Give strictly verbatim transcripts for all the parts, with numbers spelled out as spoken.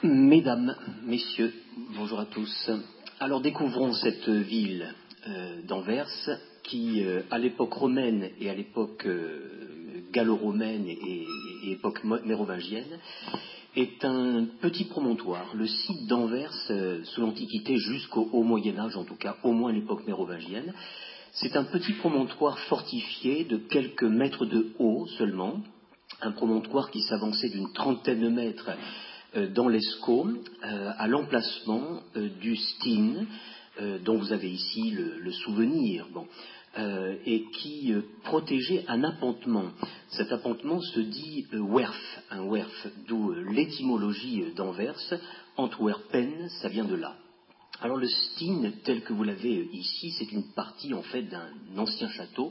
Mesdames, Messieurs, bonjour à tous. Alors découvrons cette ville euh, d'Anvers qui, euh, à l'époque romaine et à l'époque euh, gallo-romaine et, et époque mérovingienne, est un petit promontoire. Le site d'Anvers, euh, sous l'Antiquité jusqu'au Haut Moyen-Âge, en tout cas au moins à l'époque mérovingienne, c'est un petit promontoire fortifié de quelques mètres de haut seulement, un promontoire qui s'avançait d'une trentaine de mètres euh, dans l'Escaut, euh, à l'emplacement euh, du Stine, euh, dont vous avez ici le, le souvenir, bon, euh, et qui euh, protégeait un appontement. Cet appontement se dit euh, werf, un werf, d'où euh, l'étymologie euh, d'Anvers, Antwerpen, ça vient de là. Alors le Stine, tel que vous l'avez ici, c'est une partie en fait d'un ancien château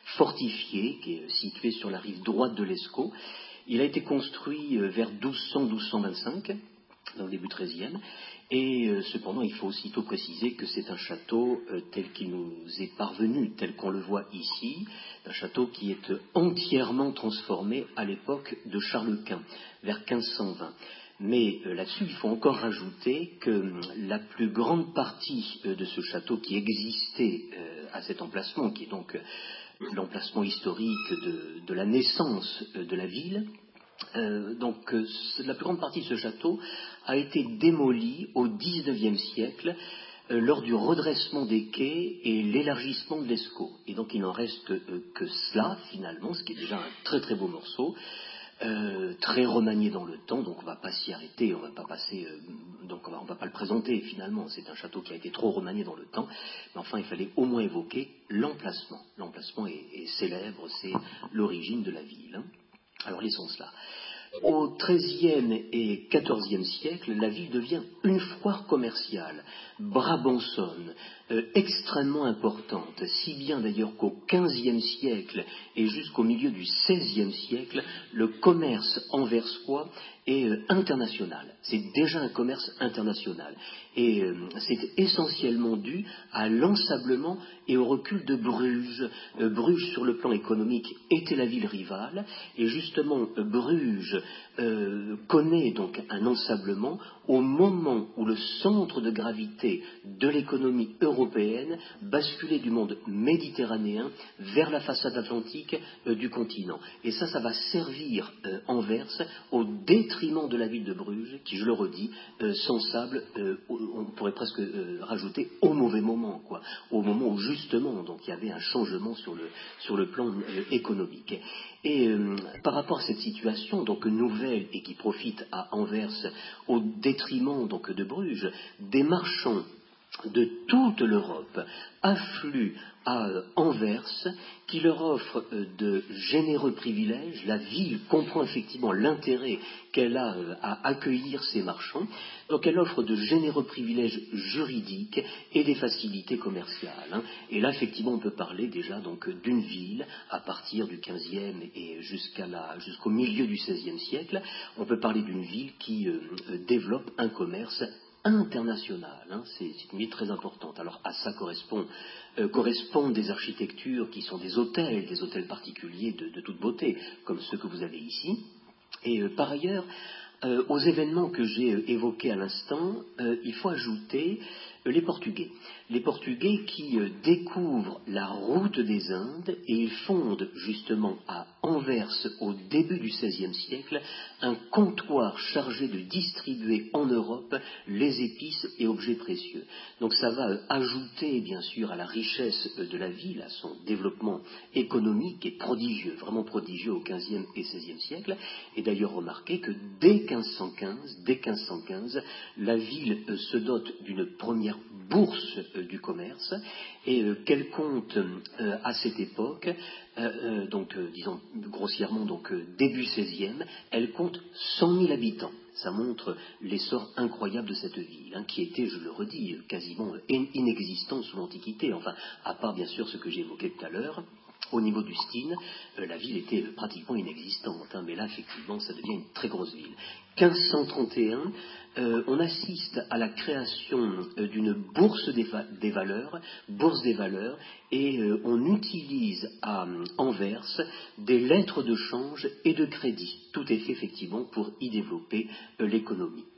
fortifié qui est situé sur la rive droite de l'Escaut. Il a été construit vers douze cents à douze cent vingt-cinq, dans le début treizième, et euh, cependant il faut aussitôt préciser que c'est un château euh, tel qu'il nous est parvenu, tel qu'on le voit ici, un château qui est entièrement transformé à l'époque de Charles Quint, vers quinze cent vingt. Mais euh, là-dessus, il faut encore rajouter que euh, la plus grande partie euh, de ce château qui existait euh, à cet emplacement, qui est donc euh, l'emplacement historique de, de la naissance euh, de la ville, euh, donc euh, la plus grande partie de ce château a été démolie au dix-neuvième siècle euh, lors du redressement des quais et l'élargissement de l'Escaut. Et donc il n'en reste euh, que cela, finalement, ce qui est déjà un très très beau morceau. Euh, très remanié dans le temps, donc on ne va pas s'y arrêter, on va pas passer, euh, donc on va, on va pas le présenter finalement. C'est un château qui a été trop remanié dans le temps, mais enfin il fallait au moins évoquer l'emplacement. L'emplacement est, est célèbre, c'est l'origine de la ville. Hein. Alors laissons cela. Au treizième et quatorzième siècle, la ville devient une foire commerciale, brabançonne, euh, extrêmement importante, si bien d'ailleurs qu'au quinzième siècle et jusqu'au milieu du seizième siècle, le commerce anversois est euh, international. C'est déjà un commerce international. Et euh, c'est essentiellement dû à l'ensablement et au recul de Bruges. Euh, Bruges, sur le plan économique, était la ville rivale, et justement, euh, Bruges euh, connaît donc un ensablement au moment où le centre de gravité de l'économie européenne basculait du monde méditerranéen vers la façade atlantique euh, du continent. Et ça, ça va servir euh, Anvers au détriment de la ville de Bruges, qui, je le redis, euh, s'ensable, euh, on pourrait presque euh, rajouter au mauvais moment, quoi, au moment où justement donc il y avait un changement sur le, sur le plan euh, économique. Et euh, par rapport à cette situation donc nouvelle et qui profite à Anvers au détriment donc de Bruges, des marchands de toute l'Europe affluent à Anvers, qui leur offre de généreux privilèges. La ville comprend effectivement l'intérêt qu'elle a à accueillir ces marchands, donc elle offre de généreux privilèges juridiques et des facilités commerciales. Et là, effectivement, on peut parler déjà donc d'une ville, à partir du quinzième et jusqu'à la, jusqu'au milieu du seizième siècle, on peut parler d'une ville qui euh, développe un commerce international, hein, c'est, c'est une ville très importante. Alors à ça correspond, euh, correspondent des architectures qui sont des hôtels, des hôtels particuliers de, de toute beauté, comme ceux que vous avez ici. Et euh, par ailleurs, euh, aux événements que j'ai euh, évoqués à l'instant, euh, il faut ajouter euh, les Portugais. Les Portugais qui euh, découvrent la route des Indes, et ils fondent justement à Anvers, au début du seizième siècle, un comptoir chargé de distribuer en Europe les épices et objets précieux. Donc ça va euh, ajouter bien sûr à la richesse euh, de la ville, à son développement économique et prodigieux, vraiment prodigieux au quinzième et seizième siècle. Et d'ailleurs remarquez que dès quinze cent quinze, dès quinze cent quinze, la ville euh, se dote d'une première bourse euh, du commerce, et euh, qu'elle compte euh, à cette époque, euh, euh, donc euh, disons grossièrement donc euh, début seizième, elle compte cent mille habitants. Ça montre l'essor incroyable de cette ville, hein, qui était, je le redis, quasiment inexistante sous l'Antiquité, enfin, à part bien sûr ce que j'ai évoqué tout à l'heure. Au niveau du Stine, euh, la ville était euh, pratiquement inexistante, hein, mais là, effectivement, ça devient une très grosse ville. quinze cent trente et un, euh, on assiste à la création euh, d'une bourse des, va- des valeurs, bourse des valeurs, et euh, on utilise à euh, Anvers des lettres de change et de crédit. Tout est fait, effectivement, pour y développer euh, l'économie.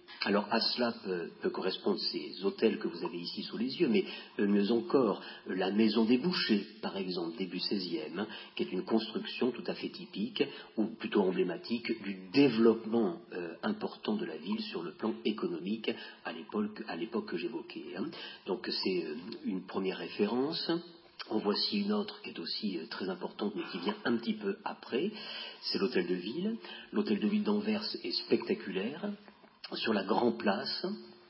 Alors à cela peut, peut correspondre ces hôtels que vous avez ici sous les yeux, mais euh, mieux encore, euh, la maison des bouchers, par exemple, début seizième, hein, qui est une construction tout à fait typique, ou plutôt emblématique, du développement euh, important de la ville sur le plan économique à l'époque, à l'époque que j'évoquais. Hein. Donc c'est euh, une première référence. En voici une autre qui est aussi euh, très importante, mais qui vient un petit peu après, c'est l'hôtel de ville. L'hôtel de ville d'Anvers est spectaculaire, sur la Grand Place,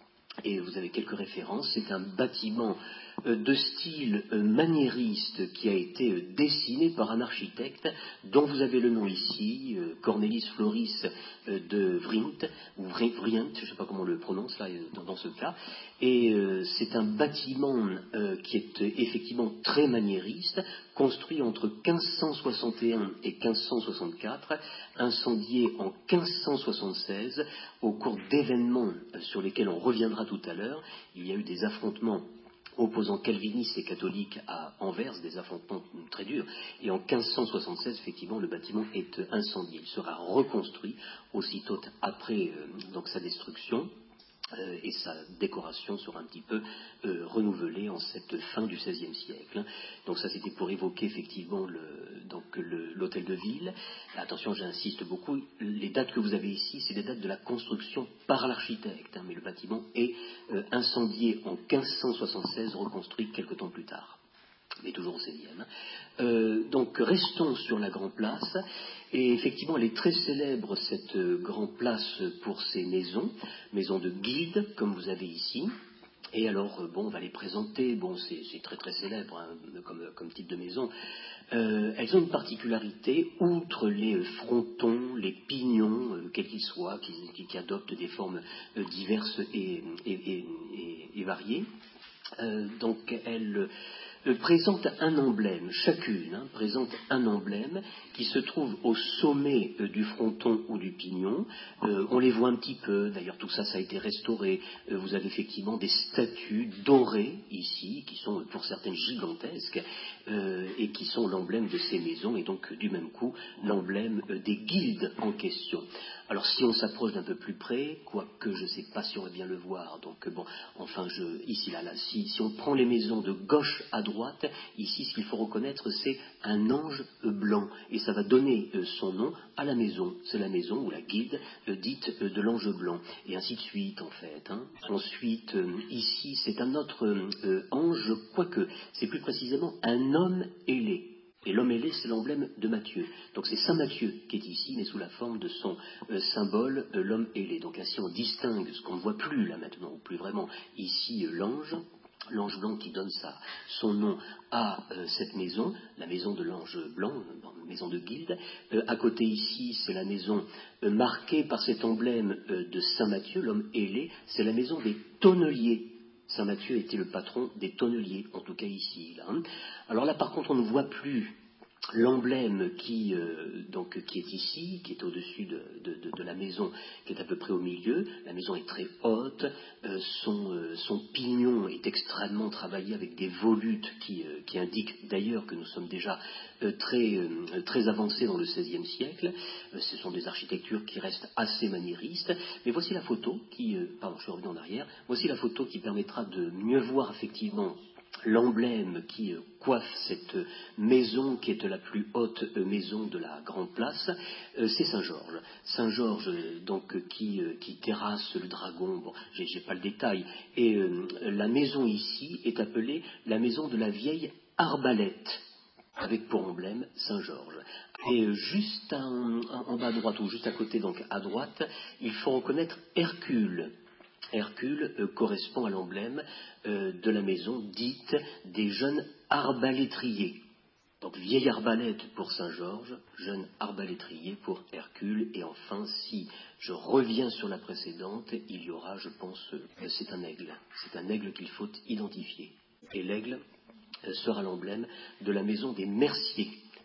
et vous avez quelques références. C'est un bâtiment euh, de style euh, maniériste qui a été euh, dessiné par un architecte dont vous avez le nom ici, euh, Cornelis Floris euh, de Vriend, ou Vrient, je ne sais pas comment on le prononce là dans, dans ce cas. Et euh, c'est un bâtiment euh, qui est euh, effectivement très maniériste, construit entre quinze cent soixante et un et quinze cent soixante-quatre, incendié en quinze cent soixante-seize au cours d'événements euh, sur lesquels on reviendra tout à l'heure. Il y a eu des affrontements opposant calvinistes et catholiques à Anvers, des affrontements très durs, et en quinze cent soixante-seize, effectivement, le bâtiment est incendié. Il sera reconstruit aussitôt après euh, donc sa destruction. Euh, et sa décoration sera un petit peu euh, renouvelée en cette fin du seizième siècle. Donc ça c'était pour évoquer effectivement le, donc le, l'hôtel de ville. Attention, j'insiste beaucoup, les dates que vous avez ici, c'est les dates de la construction par l'architecte, hein, mais le bâtiment est euh, incendié en quinze cent soixante-seize, reconstruit quelque temps plus tard, mais toujours au seizième. Euh, donc restons sur la Grand Place, et effectivement elle est très célèbre cette euh, Grand Place pour ses maisons, maisons de guildes comme vous avez ici. Et alors, euh, bon, on va les présenter, bon, c'est, c'est très très célèbre hein, comme, comme type de maison. Euh, elles ont une particularité, outre les euh, frontons, les pignons, euh, quels qu'ils soient, qui, qui, qui adoptent des formes euh, diverses et, et, et, et, et variées. Euh, donc elles euh, présentent un emblème, chacune hein, présente un emblème qui se trouve au sommet euh, du fronton ou du pignon. Euh, on les voit un petit peu, d'ailleurs tout ça ça a été restauré. Euh, vous avez effectivement des statues dorées ici, qui sont pour certaines gigantesques, euh, et qui sont l'emblème de ces maisons, et donc du même coup l'emblème euh, des guildes en question. Alors si on s'approche d'un peu plus près, quoique je ne sais pas si on va bien le voir, donc bon, enfin je, ici là, là si, si on prend les maisons de gauche à droite, ici ce qu'il faut reconnaître c'est un ange blanc, et ça va donner euh, son nom à la maison, c'est la maison ou la guilde euh, dite euh, de l'ange blanc, et ainsi de suite en fait. Hein. Ensuite, euh, ici c'est un autre euh, ange, quoique c'est plus précisément un homme ailé. Et l'homme ailé, c'est l'emblème de Matthieu. Donc c'est Saint Matthieu qui est ici, mais sous la forme de son euh, symbole, euh, l'homme ailé. Donc ainsi on distingue ce qu'on ne voit plus là maintenant, ou plus vraiment ici euh, l'ange, l'ange blanc qui donne sa, son nom à euh, cette maison, la maison de l'ange blanc, euh, maison de guilde. Euh, à côté ici, c'est la maison euh, marquée par cet emblème euh, de Saint Matthieu, l'homme ailé, c'est la maison des tonneliers. Saint Matthieu était le patron des tonneliers, en tout cas ici. Là, hein. Alors là, par contre, on ne voit plus l'emblème qui, euh, donc, qui est ici, qui est au-dessus de, de, de, de la maison, qui est à peu près au milieu. La maison est très haute, euh, son, euh, son pignon est extrêmement travaillé avec des volutes qui, euh, qui indiquent d'ailleurs que nous sommes déjà euh, très, euh, très avancés dans le seizième siècle. Euh, ce sont des architectures qui restent assez maniéristes. Mais voici la photo qui, euh, pardon, je suis revenu en arrière, voici la photo qui permettra de mieux voir effectivement l'emblème qui euh, coiffe cette euh, maison qui est la plus haute euh, maison de la Grande Place, euh, c'est Saint-Georges. Saint-Georges, euh, donc, euh, qui, euh, qui terrasse le dragon, bon, j'ai, j'ai pas le détail, et euh, la maison ici est appelée la maison de la vieille arbalète, avec pour emblème Saint-Georges. Et euh, juste en, en bas à droite, ou juste à côté, donc à droite, il faut reconnaître Hercule. Hercule euh, correspond à l'emblème euh, de la maison dite des jeunes arbalétriers. Donc vieille arbalète pour Saint-Georges, jeune arbalétrier pour Hercule. Et enfin, si je reviens sur la précédente, il y aura, je pense, euh, c'est un aigle. C'est un aigle qu'il faut identifier. Et l'aigle euh, sera l'emblème de la maison des Merciers.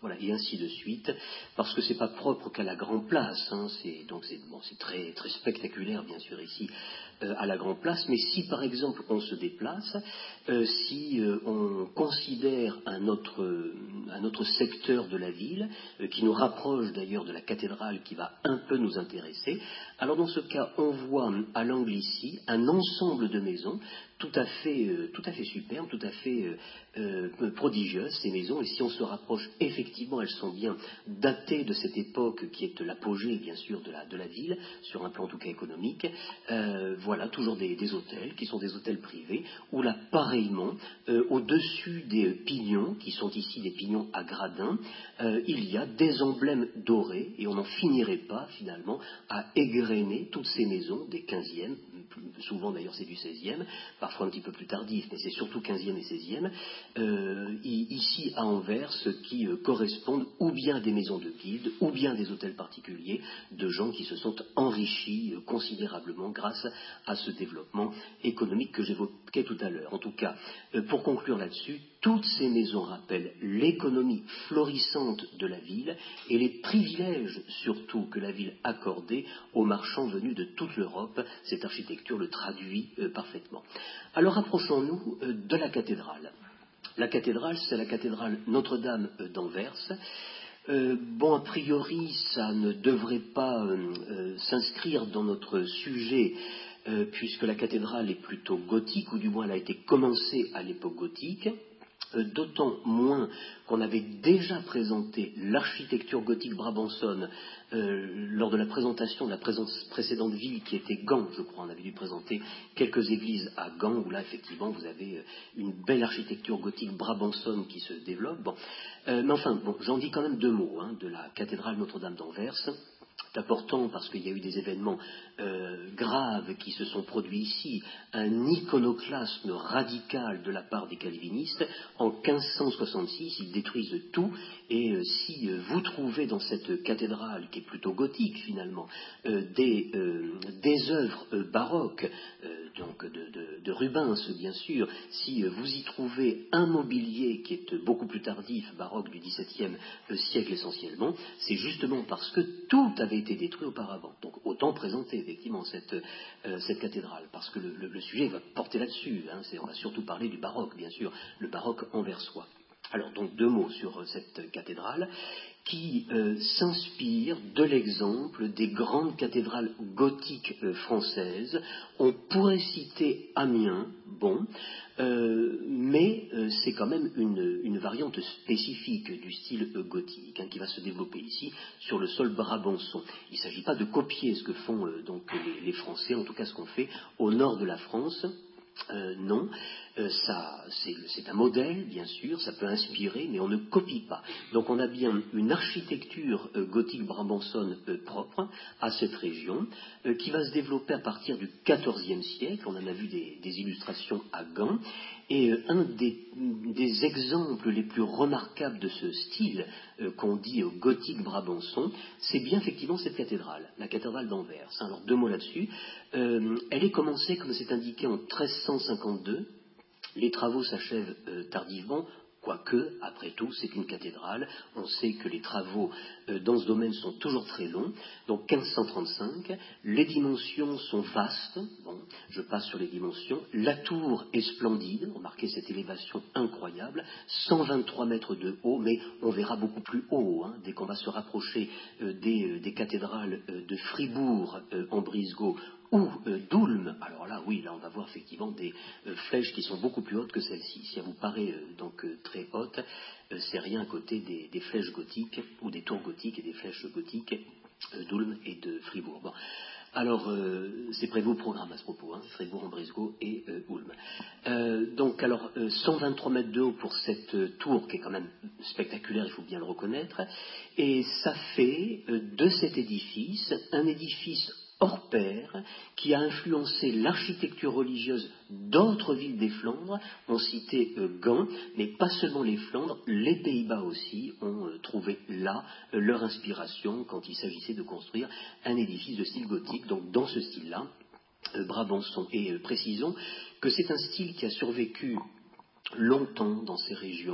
voilà, et ainsi de suite, parce que c'est pas propre qu'à la Grand Place, hein, c'est, donc c'est, bon, c'est très, très spectaculaire, bien sûr, ici, euh, à la Grand Place, mais si, par exemple, on se déplace, euh, si euh, on considère un autre, euh, un autre secteur de la ville, euh, qui nous rapproche d'ailleurs de la cathédrale, qui va un peu nous intéresser, alors dans ce cas, on voit à l'angle ici un ensemble de maisons, tout à fait, euh, tout à fait superbes, tout à fait euh, euh, prodigieuses, ces maisons, et si on se rapproche, effectivement, elles sont bien datées de cette époque qui est l'apogée, bien sûr, de la, de la ville, sur un plan en tout cas économique. Euh, voilà, toujours des, des hôtels, qui sont des hôtels privés, où là, pareillement, euh, au-dessus des pignons, qui sont ici des pignons à gradins, euh, il y a des emblèmes dorés, et on n'en finirait pas, finalement, à égrener toutes ces maisons des quinzièmes, souvent d'ailleurs c'est du seizième, parfois un petit peu plus tardif, mais c'est surtout quinzième et seizième, euh, ici à Anvers, qui euh, correspondent ou bien à des maisons de guildes, ou bien à des hôtels particuliers, de gens qui se sont enrichis euh, considérablement grâce à ce développement économique que j'évoquais tout à l'heure. En tout cas, euh, pour conclure là-dessus, toutes ces maisons rappellent l'économie florissante de la ville et les privilèges surtout que la ville accordait aux marchands venus de toute l'Europe. Cette architecture le traduit euh, parfaitement. Alors approchons-nous euh, de la cathédrale. La cathédrale, c'est la cathédrale Notre-Dame euh, d'Anvers. Euh, bon, a priori, ça ne devrait pas euh, euh, s'inscrire dans notre sujet, euh, puisque la cathédrale est plutôt gothique, ou du moins elle a été commencée à l'époque gothique. Euh, d'autant moins qu'on avait déjà présenté l'architecture gothique brabançonne euh, lors de la présentation de la précédente ville qui était Gand, je crois. On avait dû présenter quelques églises à Gand, où là, effectivement, vous avez une belle architecture gothique brabançonne qui se développe. Bon. Euh, mais enfin, bon, j'en dis quand même deux mots hein, de la cathédrale Notre-Dame d'Anvers. C'est important parce qu'il y a eu des événements euh, graves qui se sont produits ici, un iconoclasme radical de la part des calvinistes. En quinze cent soixante-six, ils détruisent tout, et euh, si euh, vous trouvez dans cette cathédrale, qui est plutôt gothique finalement, euh, des, euh, des œuvres euh, baroques, euh, donc de, de, de Rubens bien sûr, si euh, vous y trouvez un mobilier qui est beaucoup plus tardif, baroque du dix-septième siècle essentiellement, c'est justement parce que tout avait été détruit auparavant. Donc autant présenter effectivement cette, euh, cette cathédrale, parce que le, le, le sujet va porter là-dessus. Hein, on va surtout parler du baroque, bien sûr, le baroque anversois. Alors donc deux mots sur euh, cette cathédrale qui euh, s'inspire de l'exemple des grandes cathédrales gothiques euh, françaises. On pourrait citer Amiens, bon, euh, mais euh, c'est quand même une, une variante spécifique du style euh, gothique hein, qui va se développer ici sur le sol brabançon. Il ne s'agit pas de copier ce que font euh, donc les, les Français, en tout cas ce qu'on fait au nord de la France. Euh, non, euh, ça, c'est, c'est un modèle, bien sûr, ça peut inspirer, mais on ne copie pas. Donc on a bien une architecture euh, gothique brabançonne euh, propre à cette région, euh, qui va se développer à partir du quatorzième siècle. On en a vu des, des illustrations à Gand, et euh, un des, des exemples les plus remarquables de ce style euh, qu'on dit euh, gothique brabançon, c'est bien effectivement cette cathédrale, la cathédrale d'Anvers. Alors deux mots là-dessus. Euh, elle est commencée, comme c'est indiqué, en treize cent cinquante-deux. Les travaux s'achèvent euh, tardivement, quoique, après tout, c'est une cathédrale. On sait que les travaux euh, dans ce domaine sont toujours très longs. Donc quinze cent trente-cinq, les dimensions sont vastes. Bon, je passe sur les dimensions. La tour est splendide. Remarquez cette élévation incroyable, cent vingt-trois mètres de haut, mais on verra beaucoup plus haut hein, dès qu'on va se rapprocher euh, des, euh, des cathédrales euh, de Fribourg euh, en Brisgau ou euh, d'Ulm. Alors là, oui, là on va voir effectivement des euh, flèches qui sont beaucoup plus hautes que celle-ci. Si elle vous paraît euh, donc euh, très haute, euh, c'est rien à côté des, des flèches gothiques ou des tours gothiques et des flèches gothiques euh, d'Ulm et de Fribourg. Bon. Alors, euh, c'est prévu au programme à ce propos, hein, Fribourg-en-Brisgau et euh, Ulm. Euh, donc, alors, euh, cent vingt-trois mètres de haut pour cette euh, tour qui est quand même spectaculaire, il faut bien le reconnaître, et ça fait euh, de cet édifice un édifice hors pair qui a influencé l'architecture religieuse d'autres villes des Flandres. On citait euh, Gand, mais pas seulement les Flandres, les Pays-Bas aussi ont euh, trouvé là euh, leur inspiration quand il s'agissait de construire un édifice de style gothique, donc dans ce style-là, euh, Brabançon. Et euh, précisons que c'est un style qui a survécu longtemps dans ces régions,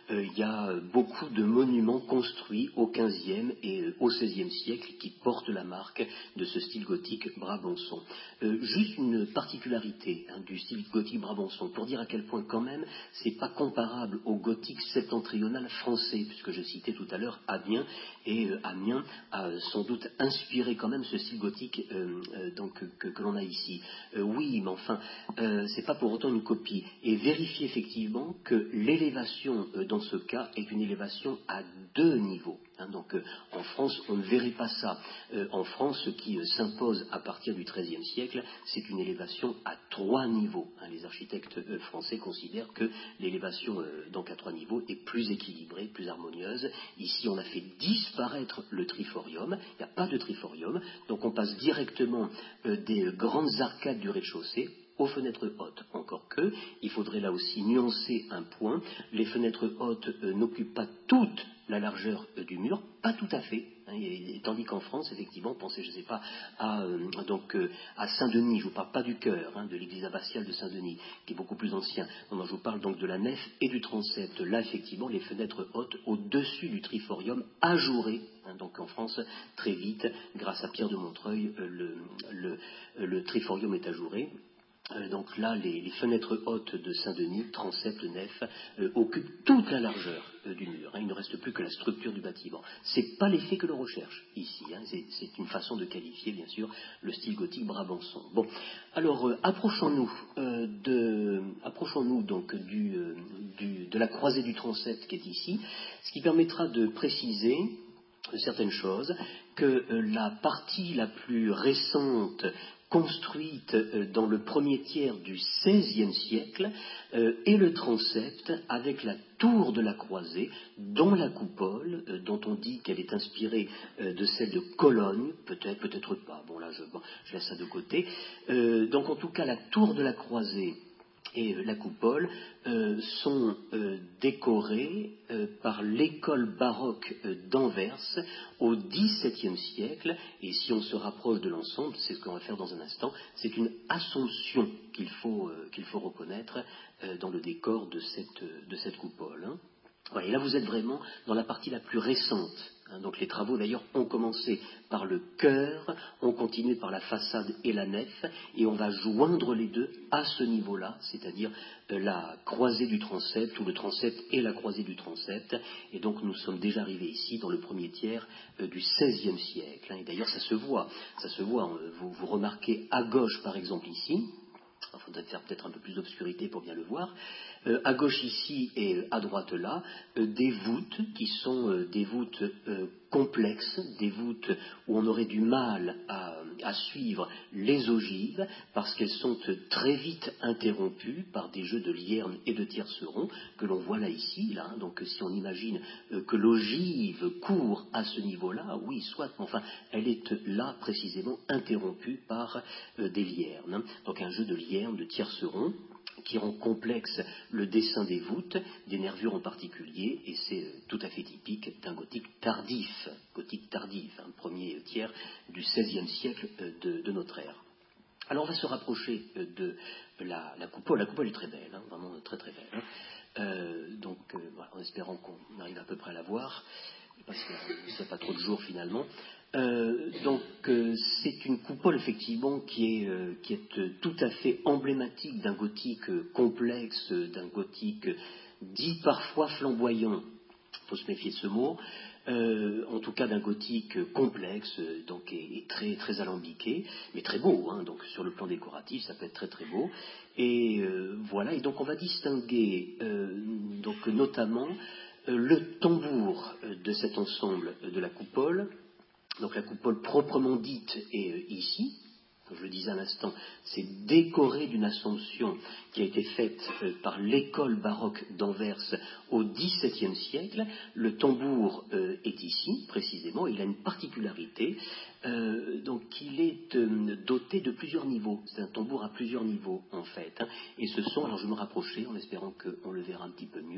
euh, il y a beaucoup de monuments construits au quinzième et euh, au seizième siècle qui portent la marque de ce style gothique brabançon. Euh, juste une particularité hein, du style gothique brabançon, pour dire à quel point quand même c'est pas comparable au gothique septentrional français, puisque je citais tout à l'heure Amiens, et euh, Amiens a euh, sans doute inspiré quand même ce style gothique euh, euh, donc, que, que l'on a ici. Euh, oui, mais enfin, euh, c'est pas pour autant une copie. Et vérifiez effectivement que l'élévation euh, dans ce cas est une élévation à deux niveaux. Hein, donc euh, en France, on ne verrait pas ça. Euh, en France, ce qui euh, s'impose à partir du treizième siècle, c'est une élévation à trois niveaux. Hein, les architectes euh, français considèrent que l'élévation euh, donc à trois niveaux est plus équilibrée, plus harmonieuse. Ici, on a fait disparaître le triforium. Il n'y a pas de triforium, donc on passe directement euh, des euh, grandes arcades du rez-de-chaussée aux fenêtres hautes. Encore que, il faudrait là aussi nuancer un point. Les fenêtres hautes euh, n'occupent pas toute la largeur euh, du mur, pas tout à fait. Hein, et, et, tandis qu'en France, effectivement, pensez, je ne sais pas, à, euh, donc, euh, à Saint-Denis, je ne vous parle pas du chœur, hein, de l'église abbatiale de Saint-Denis, qui est beaucoup plus ancien. Non, non, je vous parle donc de la nef et du transept. Là, effectivement, les fenêtres hautes au-dessus du triforium, ajourées. Hein, donc en France, très vite, grâce à Pierre de Montreuil, euh, le, le, le triforium est ajouré. Euh, donc là, les, les fenêtres hautes de Saint-Denis, transept, nef, euh, occupent toute la largeur euh, du mur. Hein, il ne reste plus que la structure du bâtiment. Ce n'est pas l'effet que l'on recherche ici. Hein, c'est, c'est une façon de qualifier, bien sûr, le style gothique brabançon. Bon, alors euh, approchons-nous, euh, de, approchons-nous donc du, euh, du, de la croisée du transept qui est ici, ce qui permettra de préciser certaines choses, que euh, la partie la plus récente construite euh, dans le premier tiers du seizième siècle euh, est le transept avec la tour de la croisée, dont la coupole, euh, dont on dit qu'elle est inspirée euh, de celle de Cologne, peut-être, peut-être pas, bon là je, bon, je laisse ça de côté. Euh, donc en tout cas la tour de la croisée et euh, la coupole euh, sont euh, décorés euh, par l'école baroque euh, d'Anvers au dix-septième siècle, et si on se rapproche de l'ensemble, c'est ce qu'on va faire dans un instant, c'est une assomption qu'il faut, euh, qu'il faut reconnaître euh, dans le décor de cette, de cette coupole. Hein. Voilà, et là vous êtes vraiment dans la partie la plus récente. Hein, donc les travaux d'ailleurs ont commencé par le chœur, ont continué par la façade et la nef, et on va joindre les deux à ce niveau-là, c'est-à-dire euh, la croisée du transept, ou le transept et la croisée du transept, et donc nous sommes déjà arrivés ici dans le premier tiers euh, du seizième siècle. Hein, et d'ailleurs ça se voit, ça se voit, hein, vous, vous remarquez à gauche par exemple ici, il faudrait faire peut-être un peu plus d'obscurité pour bien le voir. Euh, à gauche ici et à droite là, euh, des voûtes qui sont euh, des voûtes euh, complexes, des voûtes où on aurait du mal à, à suivre les ogives parce qu'elles sont euh, très vite interrompues par des jeux de liernes et de tiercerons que l'on voit là ici. Là, hein. Donc si on imagine euh, que l'ogive court à ce niveau-là, oui, soit, mais enfin, elle est là précisément interrompue par euh, des liernes. Hein. Donc un jeu de liernes, de tiercerons, qui rend complexe le dessin des voûtes, des nervures en particulier, et c'est euh, tout à fait typique d'un gothique tardif, gothique tardif, un premier tiers du seizième siècle euh, de, de notre ère. Alors on va se rapprocher euh, de la, la coupole. La coupole est très belle, hein, vraiment très très belle. Hein. Euh, donc euh, voilà, en espérant qu'on arrive à peu près à la voir, parce qu'il n'y a pas trop de jours finalement. Euh, donc euh, c'est une coupole effectivement qui est, euh, qui est euh, tout à fait emblématique d'un gothique euh, complexe, d'un gothique euh, dit parfois flamboyant, il faut se méfier de ce mot, euh, en tout cas d'un gothique euh, complexe, euh, donc et, et très, très alambiqué, mais très beau, hein, donc sur le plan décoratif ça peut être très très beau, et euh, voilà, et donc on va distinguer euh, donc notamment euh, le tambour euh, de cet ensemble euh, de la coupole. Donc la coupole proprement dite est euh, ici, comme je le disais à l'instant, c'est décoré d'une assomption qui a été faite euh, par l'école baroque d'Anvers au dix-septième siècle. Le tambour euh, est ici, précisément, il a une particularité, euh, donc il est euh, doté de plusieurs niveaux. C'est un tambour à plusieurs niveaux, en fait. Hein, et ce sont, alors je vais me rapprocher en espérant qu'on le verra un petit peu mieux.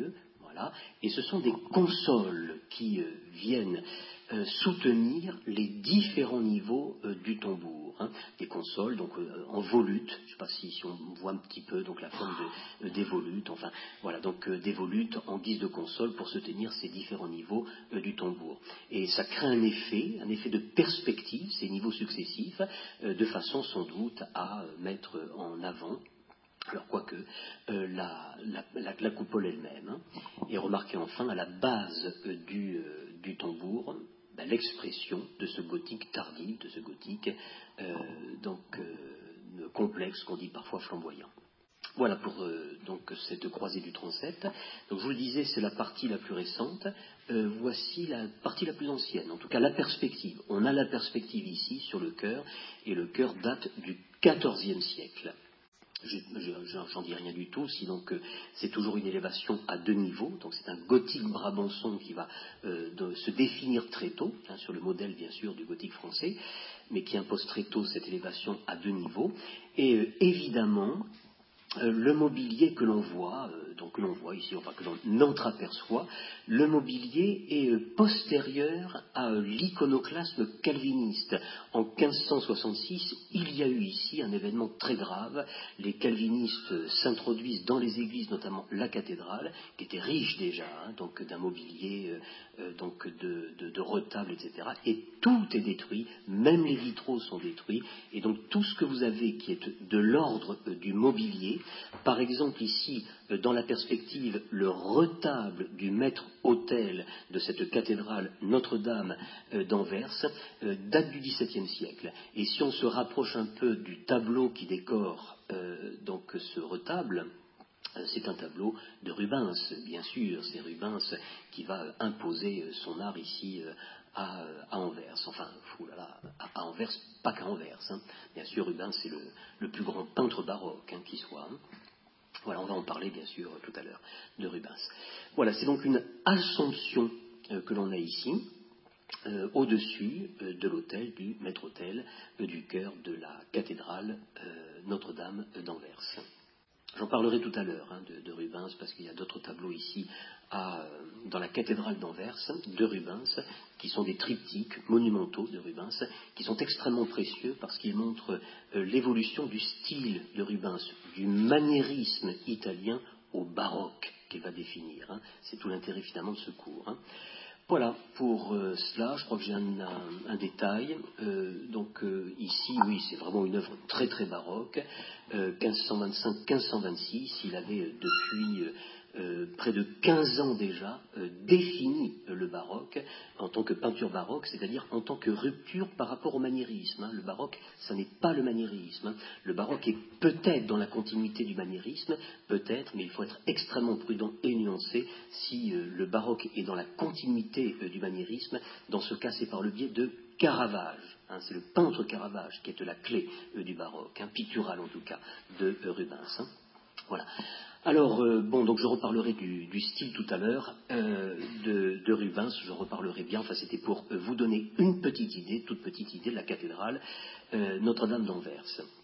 Voilà. Et ce sont des consoles qui euh, viennent euh, soutenir les différents niveaux euh, du tambour. Hein. Des consoles donc euh, en volute, je ne sais pas si, si on voit un petit peu donc la forme de, euh, des volutes, enfin voilà, donc euh, des volutes en guise de console pour soutenir ces différents niveaux euh, du tambour. Et ça crée un effet, un effet de perspective, ces niveaux successifs, euh, de façon sans doute à euh, mettre en avant. Alors quoique euh, la, la, la, la coupole elle-même, hein, et remarquez enfin à la base euh, du, euh, du tambour ben, l'expression de ce gothique tardif, de ce gothique euh, donc euh, complexe qu'on dit parfois flamboyant. Voilà pour euh, donc cette croisée du transept. Donc je vous le disais, c'est la partie la plus récente. Euh, voici la partie la plus ancienne, en tout cas la perspective. On a la perspective ici sur le chœur, et le chœur date du quatorzième siècle. Je n'en dis rien du tout, sinon que c'est toujours une élévation à deux niveaux, donc c'est un gothique brabançon qui va euh, de, se définir très tôt, hein, sur le modèle bien sûr du gothique français, mais qui impose très tôt cette élévation à deux niveaux, et euh, évidemment, euh, le mobilier que l'on voit, euh, donc que l'on voit ici, enfin que l'on entreaperçoit, le mobilier est euh, postérieur à euh, l'iconoclasme calviniste. En quinze cent soixante-six, il y a eu ici un événement très grave. Les calvinistes euh, s'introduisent dans les églises, notamment la cathédrale, qui était riche déjà, hein, donc d'un mobilier, euh, euh, donc de, de, de retables, et cetera. Et tout est détruit, même les vitraux sont détruits, et donc tout ce que vous avez qui est de l'ordre euh, du mobilier. Par exemple, ici, dans la perspective, le retable du maître-autel de cette cathédrale Notre-Dame d'Anvers date du dix-septième siècle. Et si on se rapproche un peu du tableau qui décore euh, donc ce retable, c'est un tableau de Rubens, bien sûr. C'est Rubens qui va imposer son art ici à, à Anvers. Enfin, oulala, à Anvers, pas qu'à Anvers. Hein. Bien sûr, Rubens, c'est le, le plus grand peintre baroque hein, qui soit. Hein. Voilà, on va en parler, bien sûr, tout à l'heure, de Rubens. Voilà, c'est donc une assomption euh, que l'on a ici, euh, au-dessus euh, de l'autel, du maître-autel, euh, du chœur de la cathédrale euh, Notre-Dame d'Anvers. J'en parlerai tout à l'heure hein, de, de Rubens, parce qu'il y a d'autres tableaux ici à, dans la cathédrale d'Anvers de Rubens, qui sont des triptyques monumentaux de Rubens, qui sont extrêmement précieux parce qu'ils montrent euh, l'évolution du style de Rubens, du maniérisme italien au baroque qu'il va définir. Hein. C'est tout l'intérêt finalement de ce cours. Hein. Voilà, pour euh, cela, je crois que j'ai un, un, un détail. Euh, donc euh, ici, oui, c'est vraiment une œuvre très très baroque. Euh, quinze cent vingt-cinq quinze cent vingt-six, il avait euh, depuis euh, euh, près de quinze ans déjà euh, défini euh, le baroque en tant que peinture baroque, c'est-à-dire en tant que rupture par rapport au maniérisme. Hein. Le baroque, ça n'est pas le maniérisme. Hein. Le baroque est peut-être dans la continuité du maniérisme, peut-être, mais il faut être extrêmement prudent et nuancé. Si euh, le baroque est dans la continuité euh, du maniérisme, dans ce cas, c'est par le biais de Caravage. Hein, c'est le peintre Caravage qui est la clé euh, du baroque, hein, pictural en tout cas, de euh, Rubens. Hein. Voilà. Alors, euh, bon, donc je reparlerai du, du style tout à l'heure euh, de, de Rubens, je reparlerai bien, enfin c'était pour euh, vous donner une petite idée, toute petite idée de la cathédrale euh, Notre-Dame d'Anvers.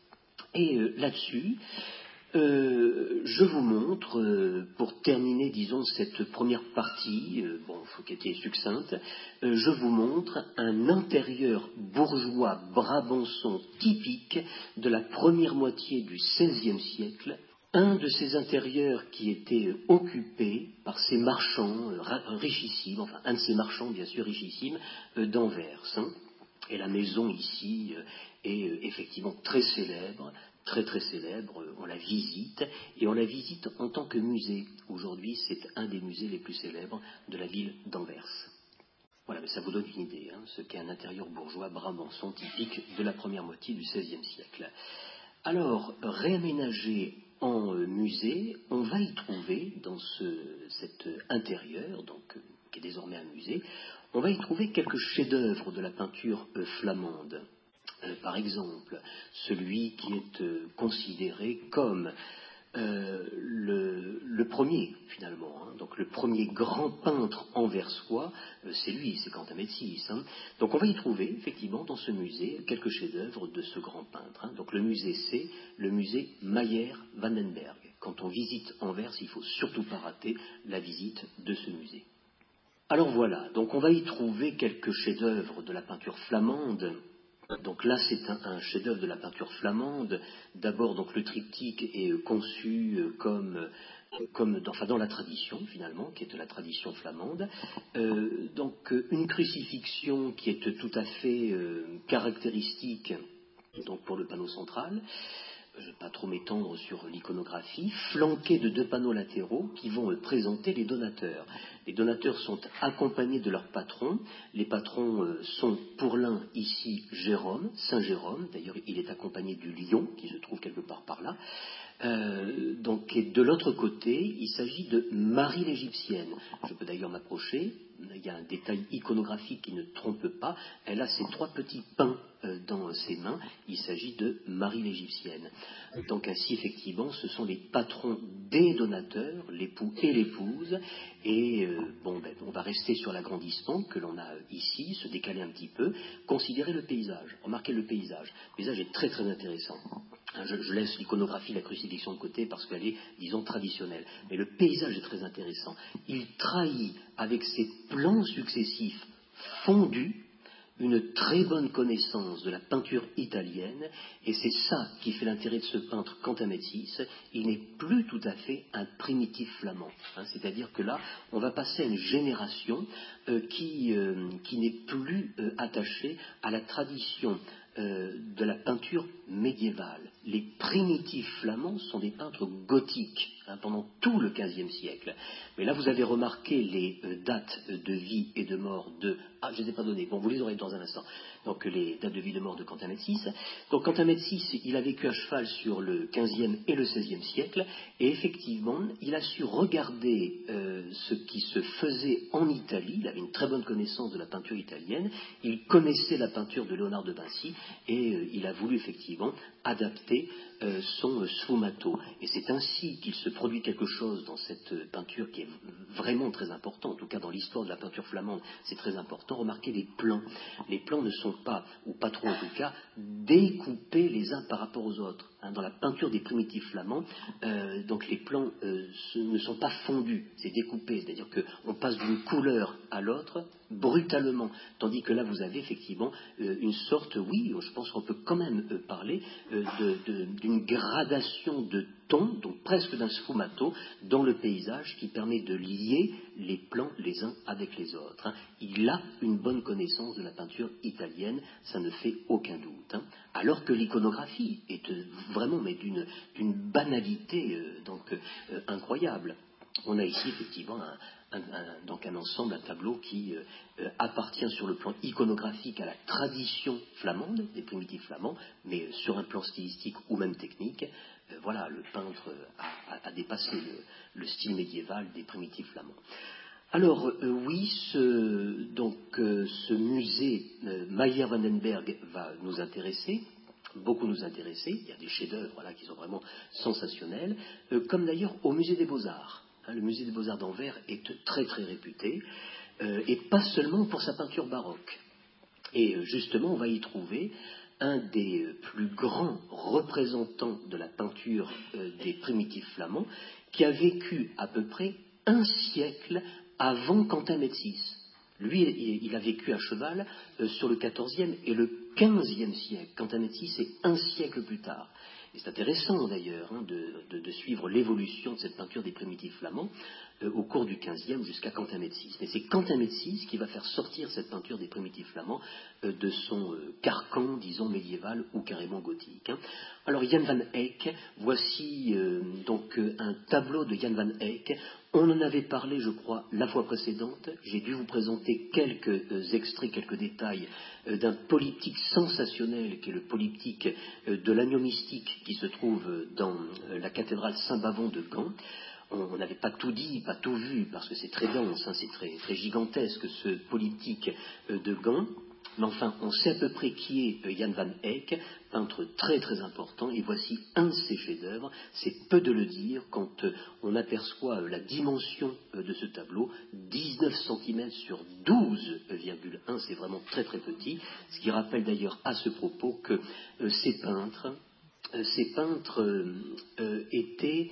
Et euh, là-dessus, euh, je vous montre, euh, pour terminer, disons, cette première partie, euh, bon, qui était succincte, euh, je vous montre un intérieur bourgeois brabançon typique de la première moitié du seizième siècle, un de ces intérieurs qui était occupé par ces marchands richissimes, enfin un de ces marchands bien sûr richissimes d'Anvers. Hein. Et la maison ici est effectivement très célèbre, très très célèbre, on la visite, et on la visite en tant que musée. Aujourd'hui, c'est un des musées les plus célèbres de la ville d'Anvers. Voilà, mais ça vous donne une idée, hein, ce qu'est un intérieur bourgeois brabançon typique de la première moitié du seizième siècle. Alors, réaménagé en euh, musée, on va y trouver, dans ce, cet intérieur, donc, euh, qui est désormais un musée, on va y trouver quelques chefs-d'œuvre de la peinture euh, flamande. Euh, par exemple, celui qui est euh, considéré comme euh, le, le premier, finalement. Hein. Donc le premier grand peintre anversois, euh, c'est lui, c'est Quentin Médicis. Hein. Donc on va y trouver, effectivement, dans ce musée, quelques chefs-d'œuvre de ce grand peintre. Hein. Donc le musée, c'est le musée Mayer-Vandenberg, quand on visite Anvers, il ne faut surtout pas rater la visite de ce musée. Alors voilà, donc on va y trouver quelques chefs-d'œuvre de la peinture flamande. Donc là, c'est un, un chef-d'œuvre de la peinture flamande. D'abord, donc le triptyque est conçu comme, comme dans, enfin, dans la tradition finalement, qui est de la tradition flamande. Euh, donc une crucifixion qui est tout à fait euh, caractéristique donc pour le panneau central. Je ne vais pas trop m'étendre sur l'iconographie, flanquée de deux panneaux latéraux qui vont euh, présenter les donateurs. Les donateurs sont accompagnés de leurs patrons. Les patrons euh, sont pour l'un ici Jérôme, Saint Jérôme, d'ailleurs il est accompagné du lion qui se trouve quelque part par là. Euh, donc, et de l'autre côté, il s'agit de Marie l'Égyptienne. Je peux d'ailleurs m'approcher. Il y a un détail iconographique qui ne trompe pas. Elle a ses trois petits pains euh, dans ses mains. Il s'agit de Marie l'Égyptienne. Donc ainsi, effectivement, ce sont les patrons des donateurs, l'époux et l'épouse. Et euh, bon, ben, on va rester sur l'agrandissement que l'on a ici, se décaler un petit peu, considérer le paysage, remarquer le paysage. Le paysage est très très intéressant. Je, je laisse l'iconographie, la crucifixion de côté parce qu'elle est, disons, traditionnelle. Mais le paysage est très intéressant. Il trahit avec ses plans successifs fondus une très bonne connaissance de la peinture italienne, et c'est ça qui fait l'intérêt de ce peintre Cantamétis. Il n'est plus tout à fait un primitif flamand, hein, c'est-à-dire que là, on va passer à une génération euh, qui, euh, qui n'est plus euh, attachée à la tradition euh, de la peinture médiévale. Les primitifs flamands sont des peintres gothiques hein, pendant tout le quinzième siècle. Mais là, vous avez remarqué les euh, dates de vie et de mort de... Ah, je ne les ai pas données. Bon, vous les aurez dans un instant. Donc, les dates de vie et de mort de Cantamétis. Donc, Cantamétis, il a vécu à cheval sur le quinzième et le seizième siècle. Et effectivement, il a su regarder euh, ce qui se faisait en Italie. Il avait une très bonne connaissance de la peinture italienne. Il connaissait la peinture de Léonard de Vinci. Et euh, il a voulu effectivement adapter euh, son euh, sfumato. Et c'est ainsi qu'il se produit quelque chose dans cette euh, peinture qui est vraiment très important, en tout cas dans l'histoire de la peinture flamande, c'est très important. Remarquez les plans. Les plans ne sont pas, ou pas trop en tout cas, découpés les uns par rapport aux autres. Hein, dans la peinture des primitifs flamands, euh, donc les plans euh, ce, ne sont pas fondus, c'est découpé, c'est-à-dire qu'on passe d'une couleur à l'autre brutalement, tandis que là vous avez effectivement euh, une sorte, oui, je pense qu'on peut quand même euh, parler euh, de, de, d'une gradation de ton, donc presque d'un sfumato, dans le paysage qui permet de lier les plans les uns avec les autres. Hein. Il a une bonne connaissance de la peinture italienne, ça ne fait aucun doute. Hein. Alors que l'iconographie est euh, vraiment mais d'une, d'une banalité euh, donc euh, incroyable. On a ici effectivement un, un, un, donc un ensemble, un tableau qui euh, euh, appartient sur le plan iconographique à la tradition flamande, des primitifs flamands, mais euh, sur un plan stylistique ou même technique, euh, voilà, le peintre a, a, a dépassé le, le style médiéval des primitifs flamands. Alors euh, oui, ce, donc, euh, ce musée euh, Meijer-Vandenberg va nous intéresser, beaucoup nous intéresser, il y a des chefs-d'œuvre voilà, qui sont vraiment sensationnels, euh, comme d'ailleurs au musée des Beaux-Arts. Hein, le musée des Beaux-Arts d'Anvers est très très réputé, euh, et pas seulement pour sa peinture baroque. Et euh, justement, on va y trouver un des euh, plus grands représentants de la peinture euh, des primitifs flamands, qui a vécu à peu près un siècle avant Cantamétis. Lui, il a vécu à cheval euh, sur le quatorzième et le quinzième siècle. Cantamétis, c'est un siècle plus tard. Et c'est intéressant d'ailleurs hein, de, de, de suivre l'évolution de cette peinture des primitifs flamands euh, au cours du quinzième jusqu'à Cantamétis. Mais c'est Cantamétis qui va faire sortir cette peinture des primitifs flamands euh, de son euh, carcan, disons, médiéval ou carrément gothique. Hein. Alors Jan van Eyck, voici euh, donc euh, un tableau de Jan van Eyck. On en avait parlé, je crois, la fois précédente. J'ai dû vous présenter quelques euh, extraits, quelques détails euh, d'un polyptyque sensationnel qui est le polyptyque euh, de l'agneau mystique qui se trouve euh, dans euh, la cathédrale Saint-Bavon de Gand. On n'avait pas tout dit, pas tout vu, parce que c'est très dense, hein, c'est très, très gigantesque ce polyptyque euh, de Gand. Mais enfin, on sait à peu près qui est Jan van Eyck, peintre très très important, et voici un de ses chefs-d'œuvre. C'est peu de le dire quand on aperçoit la dimension de ce tableau, dix-neuf centimètres sur douze virgule un, c'est vraiment très très petit, ce qui rappelle d'ailleurs à ce propos que ces peintres euh, ces peintres euh, euh, étaient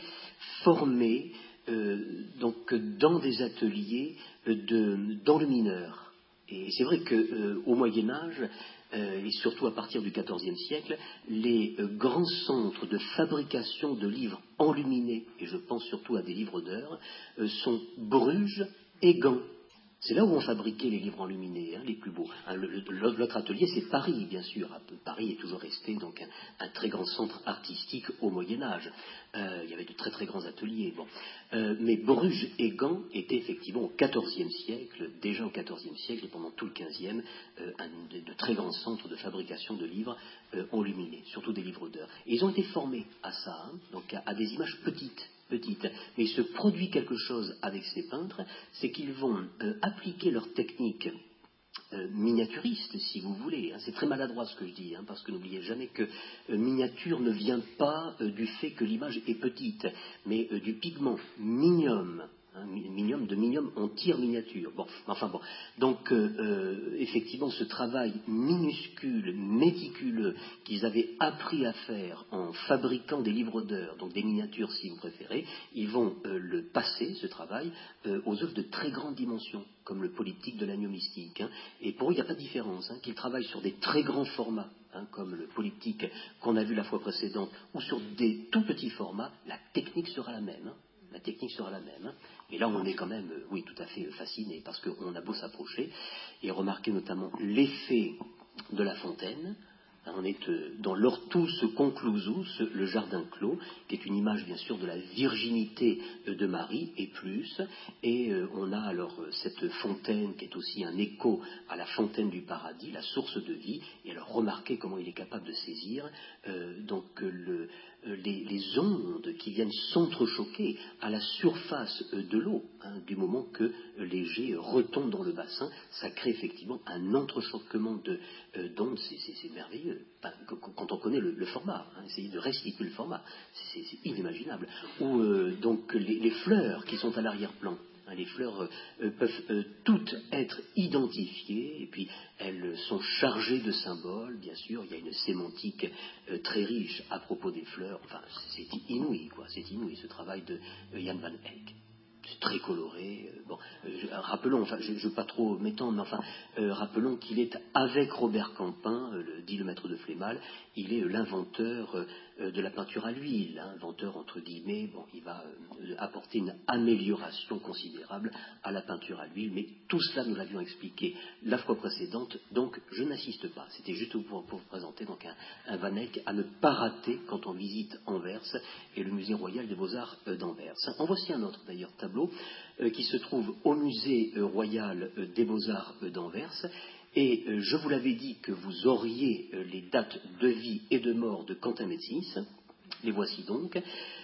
formés euh, donc, dans des ateliers de, d'enlumineurs. Et c'est vrai qu'au euh, Moyen-Âge, euh, et surtout à partir du quatorzième siècle, les euh, grands centres de fabrication de livres enluminés, et je pense surtout à des livres d'heures, euh, sont Bruges et Gand. C'est là où on fabriquait les livres enluminés, hein, les plus beaux. Hein, le, le, l'autre atelier, c'est Paris, bien sûr. Paris est toujours resté donc un, un très grand centre artistique au Moyen-Âge. Euh, il y avait de très très grands ateliers. Bon. Euh, mais Bruges et Gand étaient effectivement au quatorzième siècle, déjà au quatorzième siècle et pendant tout le quinzième, euh, un, de, de très grands centres de fabrication de livres euh, enluminés, surtout des livres d'heures. Et ils ont été formés à ça, hein, donc à, à des images petites. Petite. Mais il se produit quelque chose avec ces peintres, c'est qu'ils vont euh, appliquer leur technique euh, miniaturiste, si vous voulez. Hein. C'est très maladroit ce que je dis, hein, parce que n'oubliez jamais que euh, miniature ne vient pas euh, du fait que l'image est petite, mais euh, du pigment minium. Hein, minium, de minium, on tire miniature. Bon, enfin bon. Donc, euh, euh, effectivement, ce travail minuscule, méticuleux, qu'ils avaient appris à faire en fabriquant des livres d'heures, donc des miniatures si vous préférez, ils vont euh, le passer, ce travail, euh, aux œuvres de très grande dimension, comme le polyptyque de l'agneau mystique. Hein. Et pour eux, il n'y a pas de différence, hein, qu'ils travaillent sur des très grands formats, hein, comme le polyptyque qu'on a vu la fois précédente, ou sur des tout petits formats, la technique sera la même. Hein. La technique sera la même. Hein. Et là, on est quand même, euh, oui, tout à fait fasciné, parce qu'on a beau s'approcher et remarquer notamment l'effet de la fontaine. On est euh, dans l'Hortus Conclusus, le jardin clos, qui est une image bien sûr de la virginité euh, de Marie et plus. Et euh, on a alors euh, cette fontaine qui est aussi un écho à la fontaine du paradis, la source de vie. Et alors remarquez comment il est capable de saisir euh, donc euh, le, euh, les, les ondes qui viennent s'entrechoquer à la surface euh, de l'eau, hein, du moment que euh, les jets retombent dans le bassin. Ça crée effectivement un entrechoquement de, euh, d'ondes, c'est, c'est, c'est merveilleux. Enfin, quand on connaît le, le format, hein, essayer de restituer le format, c'est, c'est, c'est inimaginable. Ou euh, donc les, les fleurs qui sont à l'arrière-plan. Hein, les fleurs euh, peuvent euh, toutes être identifiées et puis elles sont chargées de symboles, bien sûr. Il y a une sémantique euh, très riche à propos des fleurs. Enfin, c'est, c'est inouï, quoi. C'est inouï ce travail de euh, Jan van Eyck. C'est très coloré. Euh, bon, euh, rappelons, enfin, je ne veux pas trop m'étendre, mais enfin, euh, rappelons qu'il est avec Robert Campin, euh, le, dit le maître de Flémal, il est euh, l'inventeur euh, de la peinture à l'huile, hein, inventeur entre guillemets. Bon, il va euh, apporter une amélioration considérable à la peinture à l'huile, mais tout cela nous l'avions expliqué la fois précédente, donc je n'assiste pas. C'était juste pour, pour vous présenter donc un, un Van Eyck à ne pas rater quand on visite Anvers et le musée royal des Beaux-Arts euh, d'Anvers. En voici un autre d'ailleurs tableau euh, qui se trouve au musée euh, royal euh, des Beaux-Arts euh, d'Anvers. Et euh, je vous l'avais dit que vous auriez euh, les dates de vie et de mort de Quentin Metsys. Les voici donc.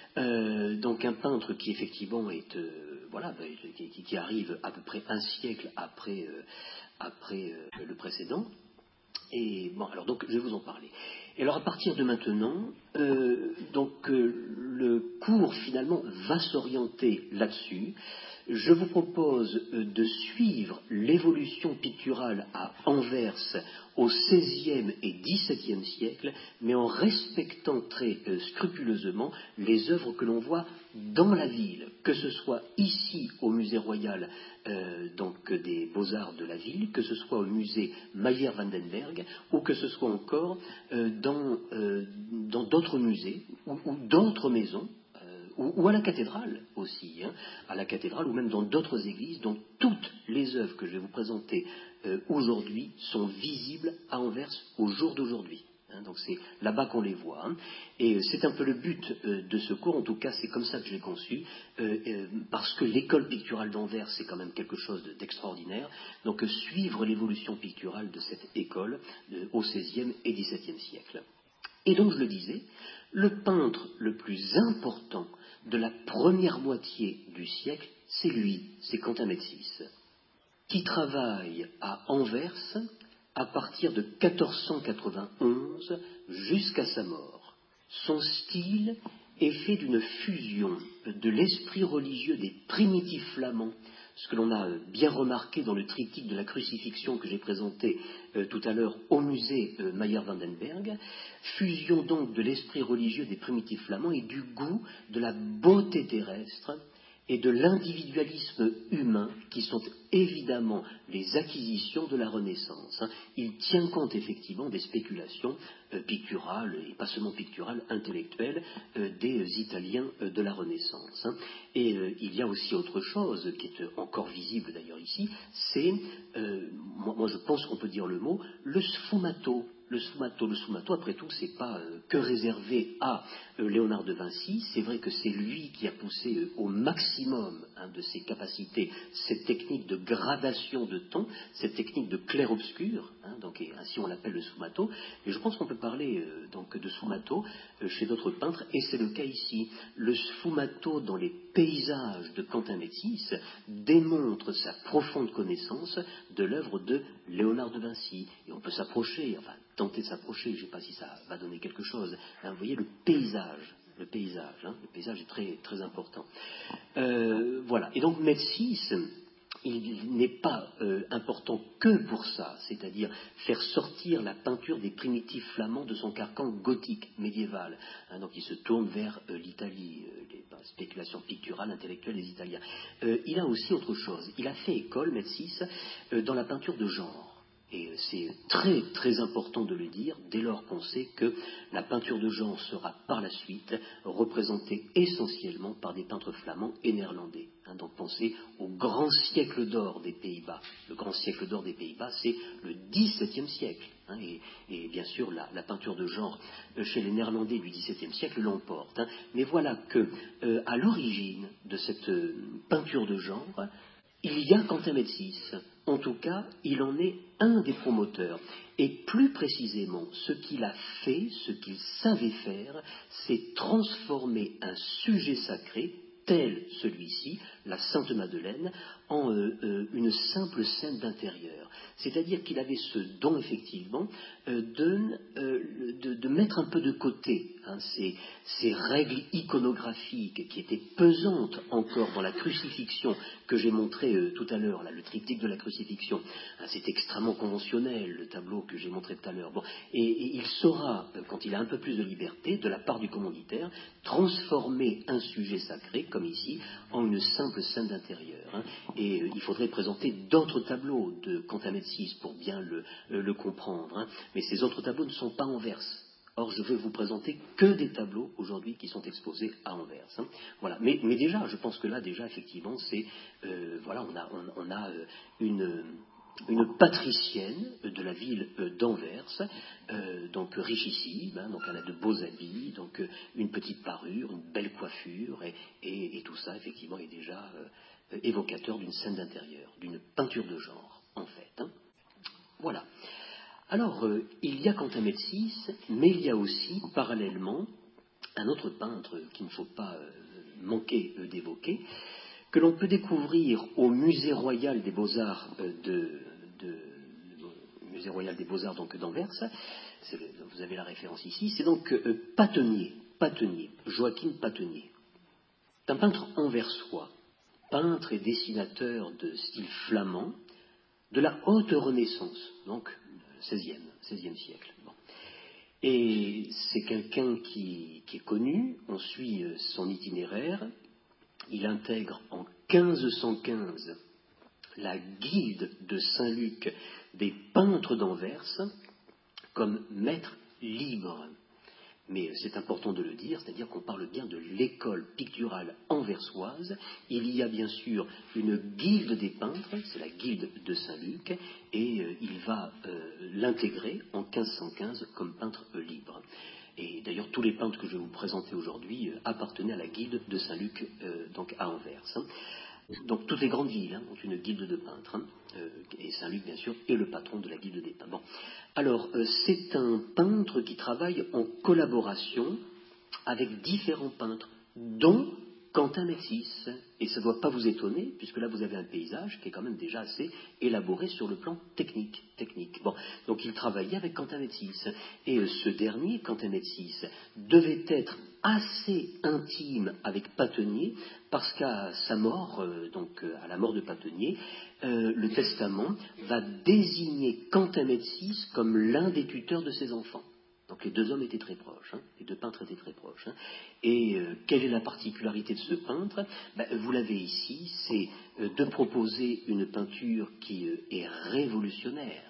Euh, donc un peintre qui effectivement est euh, voilà, qui, qui arrive à peu près un siècle après, euh, après euh, le précédent. Et bon, alors donc je vais vous en parler. Et alors à partir de maintenant, euh, donc euh, le cours finalement va s'orienter là-dessus. Je vous propose euh, de suivre l'évolution picturale à Anvers au seizième et dix-septième siècle, mais en respectant très euh, scrupuleusement les œuvres que l'on voit dans la ville, que ce soit ici au musée royal euh, donc des Beaux-Arts de la ville, que ce soit au musée Mayer-Vandenberg, ou que ce soit encore euh, dans, euh, dans d'autres musées ou, ou d'autres maisons, ou, ou à la cathédrale aussi, hein, à la cathédrale ou même dans d'autres églises. Donc toutes les œuvres que je vais vous présenter euh, aujourd'hui sont visibles à Anvers au jour d'aujourd'hui. Hein, donc c'est là-bas qu'on les voit. Hein. Et euh, c'est un peu le but euh, de ce cours, en tout cas c'est comme ça que je l'ai conçu, euh, euh, parce que l'école picturale d'Anvers c'est quand même quelque chose de, d'extraordinaire. Donc euh, suivre l'évolution picturale de cette école euh, au seizième et dix-septième siècle. Et donc je le disais, le peintre le plus important de la première moitié du siècle, c'est lui, c'est Quentin Metsys, qui travaille à Anvers à partir de quatorze cent quatre-vingt-onze jusqu'à sa mort. Son style est fait d'une fusion de l'esprit religieux des primitifs flamands, ce que l'on a bien remarqué dans le triptyque de la crucifixion que j'ai présenté euh, tout à l'heure au musée euh, Mayer-Vandenberg, fusion donc de l'esprit religieux des primitifs flamands et du goût de la beauté terrestre et de l'individualisme humain qui sont évidemment les acquisitions de la Renaissance. Il tient compte effectivement des spéculations euh, picturales, et pas seulement picturales, intellectuelles, euh, des Italiens euh, de la Renaissance. Et euh, il y a aussi autre chose qui est encore visible d'ailleurs ici, c'est, euh, moi, moi je pense qu'on peut dire le mot, le sfumato. Le sfumato, le sfumato, après tout, c'est pas euh, que réservé à euh, Léonard de Vinci. C'est vrai que c'est lui qui a poussé euh, au maximum hein, de ses capacités cette technique de gradation de ton, cette technique de clair-obscur, hein, donc et ainsi on l'appelle le sfumato. Et je pense qu'on peut parler euh, donc de sfumato euh, chez d'autres peintres, et c'est le cas ici. Le sfumato dans les paysages de Quentin Métis démontre sa profonde connaissance de l'œuvre de Léonard de Vinci. Et on peut s'approcher, enfin tenter de s'approcher, je ne sais pas si ça va donner quelque chose. Hein, vous voyez le paysage, le paysage, hein, le paysage est très, très important. Euh, voilà. Et donc Métis, il n'est pas euh, important que pour ça, c'est-à-dire faire sortir la peinture des primitifs flamands de son carcan gothique médiéval. Hein, donc il se tourne vers euh, l'Italie, euh, les bah, spéculations picturales, intellectuelles des Italiens. Euh, il a aussi autre chose. Il a fait école, Métis, euh, dans la peinture de genre. Et c'est très très important de le dire dès lors qu'on sait que la peinture de genre sera par la suite représentée essentiellement par des peintres flamands et néerlandais. Hein, donc pensez au grand siècle d'or des Pays-Bas. Le grand siècle d'or des Pays-Bas, c'est le dix-septième siècle. Hein, et, et bien sûr, la, la peinture de genre chez les Néerlandais du dix-septième siècle l'emporte. Hein. Mais voilà que, euh, à l'origine de cette euh, peinture de genre, il y a Quentin Métis. En tout cas, il en est un des promoteurs. Et plus précisément, ce qu'il a fait, ce qu'il savait faire, c'est transformer un sujet sacré, tel celui-ci, la Sainte Madeleine, en euh, euh, une simple scène d'intérieur. C'est-à-dire qu'il avait ce don, effectivement, euh, de, euh, de, de mettre un peu de côté hein, ces, ces règles iconographiques qui étaient pesantes encore dans la crucifixion que j'ai montré euh, tout à l'heure, là, le triptyque de la crucifixion. Hein, c'est extrêmement conventionnel, le tableau que j'ai montré tout à l'heure. Bon, et, et il saura, euh, quand il a un peu plus de liberté, de la part du commanditaire, transformer un sujet sacré, comme ici, en une simple scène d'intérieur. Hein. Et euh, il faudrait présenter d'autres tableaux de Quentin Métis pour bien le, euh, le comprendre. Hein. Mais ces autres tableaux ne sont pas Anvers. Or, je veux vous présenter que des tableaux aujourd'hui qui sont exposés à Anvers. Hein. Voilà. Mais, mais déjà, je pense que là, déjà, effectivement, c'est euh, voilà, on a, on, on a euh, une une patricienne de la ville d'Anvers, euh, donc richissime, hein, donc elle a de beaux habits, donc euh, une petite parure, une belle coiffure, et, et, et tout ça, effectivement, est déjà euh, évocateur d'une scène d'intérieur, d'une peinture de genre, en fait. Hein. Voilà. Alors, euh, il y a Quentin Métis, mais il y a aussi, parallèlement, un autre peintre qu'il ne faut pas euh, manquer euh, d'évoquer, que l'on peut découvrir au Musée Royal des Beaux-Arts euh, de, de, de Musée Royal des Beaux-Arts donc d'Anvers. C'est, vous avez la référence ici. C'est donc euh, Patenier, Patenier, Joachim Patenier. C'est un peintre anversois, peintre et dessinateur de style flamand, de la haute Renaissance, donc seizième, seizième siècle. Bon. Et c'est quelqu'un qui, qui est connu, on suit son itinéraire. Il intègre en quinze cent quinze la guilde de Saint-Luc des peintres d'Anvers comme maître libre. Mais c'est important de le dire, c'est-à-dire qu'on parle bien de l'école picturale anversoise. Il y a bien sûr une guilde des peintres, c'est la guilde de Saint-Luc, et euh, il va euh, l'intégrer en quinze cent quinze comme peintre euh, libre. Et d'ailleurs, tous les peintres que je vais vous présenter aujourd'hui euh, appartenaient à la guilde de Saint-Luc, euh, donc à Anvers. Hein. Donc toutes les grandes villes hein, ont une guilde de peintres, hein, euh, et Saint-Luc, bien sûr, est le patron de la guilde des peintres. Bon. Alors, euh, c'est un peintre qui travaille en collaboration avec différents peintres, dont Quentin Metsys. Et ça ne doit pas vous étonner, puisque là vous avez un paysage qui est quand même déjà assez élaboré sur le plan technique. technique. Bon, donc il travaillait avec Quentin Metsys. Et euh, ce dernier, Quentin Metsys, devait être assez intime avec Patennier, parce qu'à sa mort, euh, donc euh, à la mort de Patennier, euh, le testament va désigner Quentin Metsys comme l'un des tuteurs de ses enfants. Donc les deux hommes étaient très proches, hein, les deux peintres étaient très proches. Hein. Et euh, quelle est la particularité de ce peintre? Ben, vous l'avez ici, c'est euh, de proposer une peinture qui euh, est révolutionnaire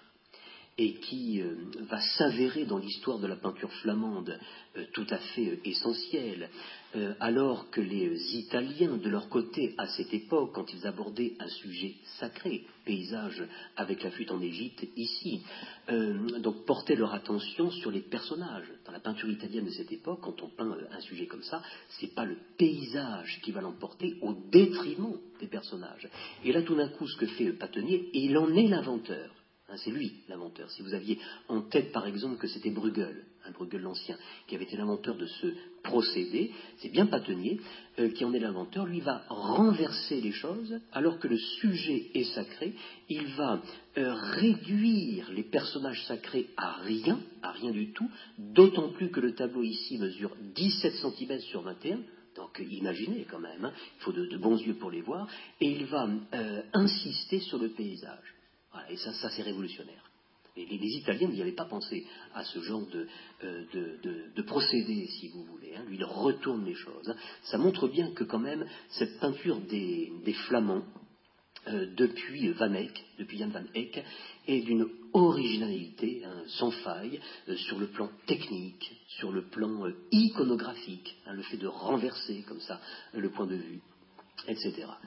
et qui euh, va s'avérer dans l'histoire de la peinture flamande euh, tout à fait euh, essentielle, euh, alors que les euh, Italiens, de leur côté, à cette époque, quand ils abordaient un sujet sacré, paysage avec la fuite en Égypte, ici, euh, donc portaient leur attention sur les personnages. Dans la peinture italienne de cette époque, quand on peint euh, un sujet comme ça, c'est pas le paysage qui va l'emporter au détriment des personnages. Et là, tout d'un coup, ce que fait euh, Patennier, il en est l'inventeur. C'est lui l'inventeur. Si vous aviez en tête par exemple que c'était Bruegel, hein, Bruegel l'Ancien, qui avait été l'inventeur de ce procédé, c'est bien Patennier euh, qui en est l'inventeur. Lui va renverser les choses, alors que le sujet est sacré, il va euh, réduire les personnages sacrés à rien, à rien du tout, d'autant plus que le tableau ici mesure dix-sept centimètres sur vingt et un. Donc imaginez quand même, hein, il faut de, de bons yeux pour les voir, et il va euh, insister sur le paysage. Voilà, et ça, ça c'est révolutionnaire. Et les, les Italiens n'y avaient pas pensé à ce genre de, euh, de, de, de procédé, si vous voulez. Hein. Lui, il retourne les choses. Hein. Ça montre bien que quand même, cette peinture des, des Flamands, euh, depuis Van Eyck, depuis Jan Van Eyck, est d'une originalité hein, sans faille, euh, sur le plan technique, sur le plan euh, iconographique, hein, le fait de renverser comme ça euh, le point de vue, et cetera.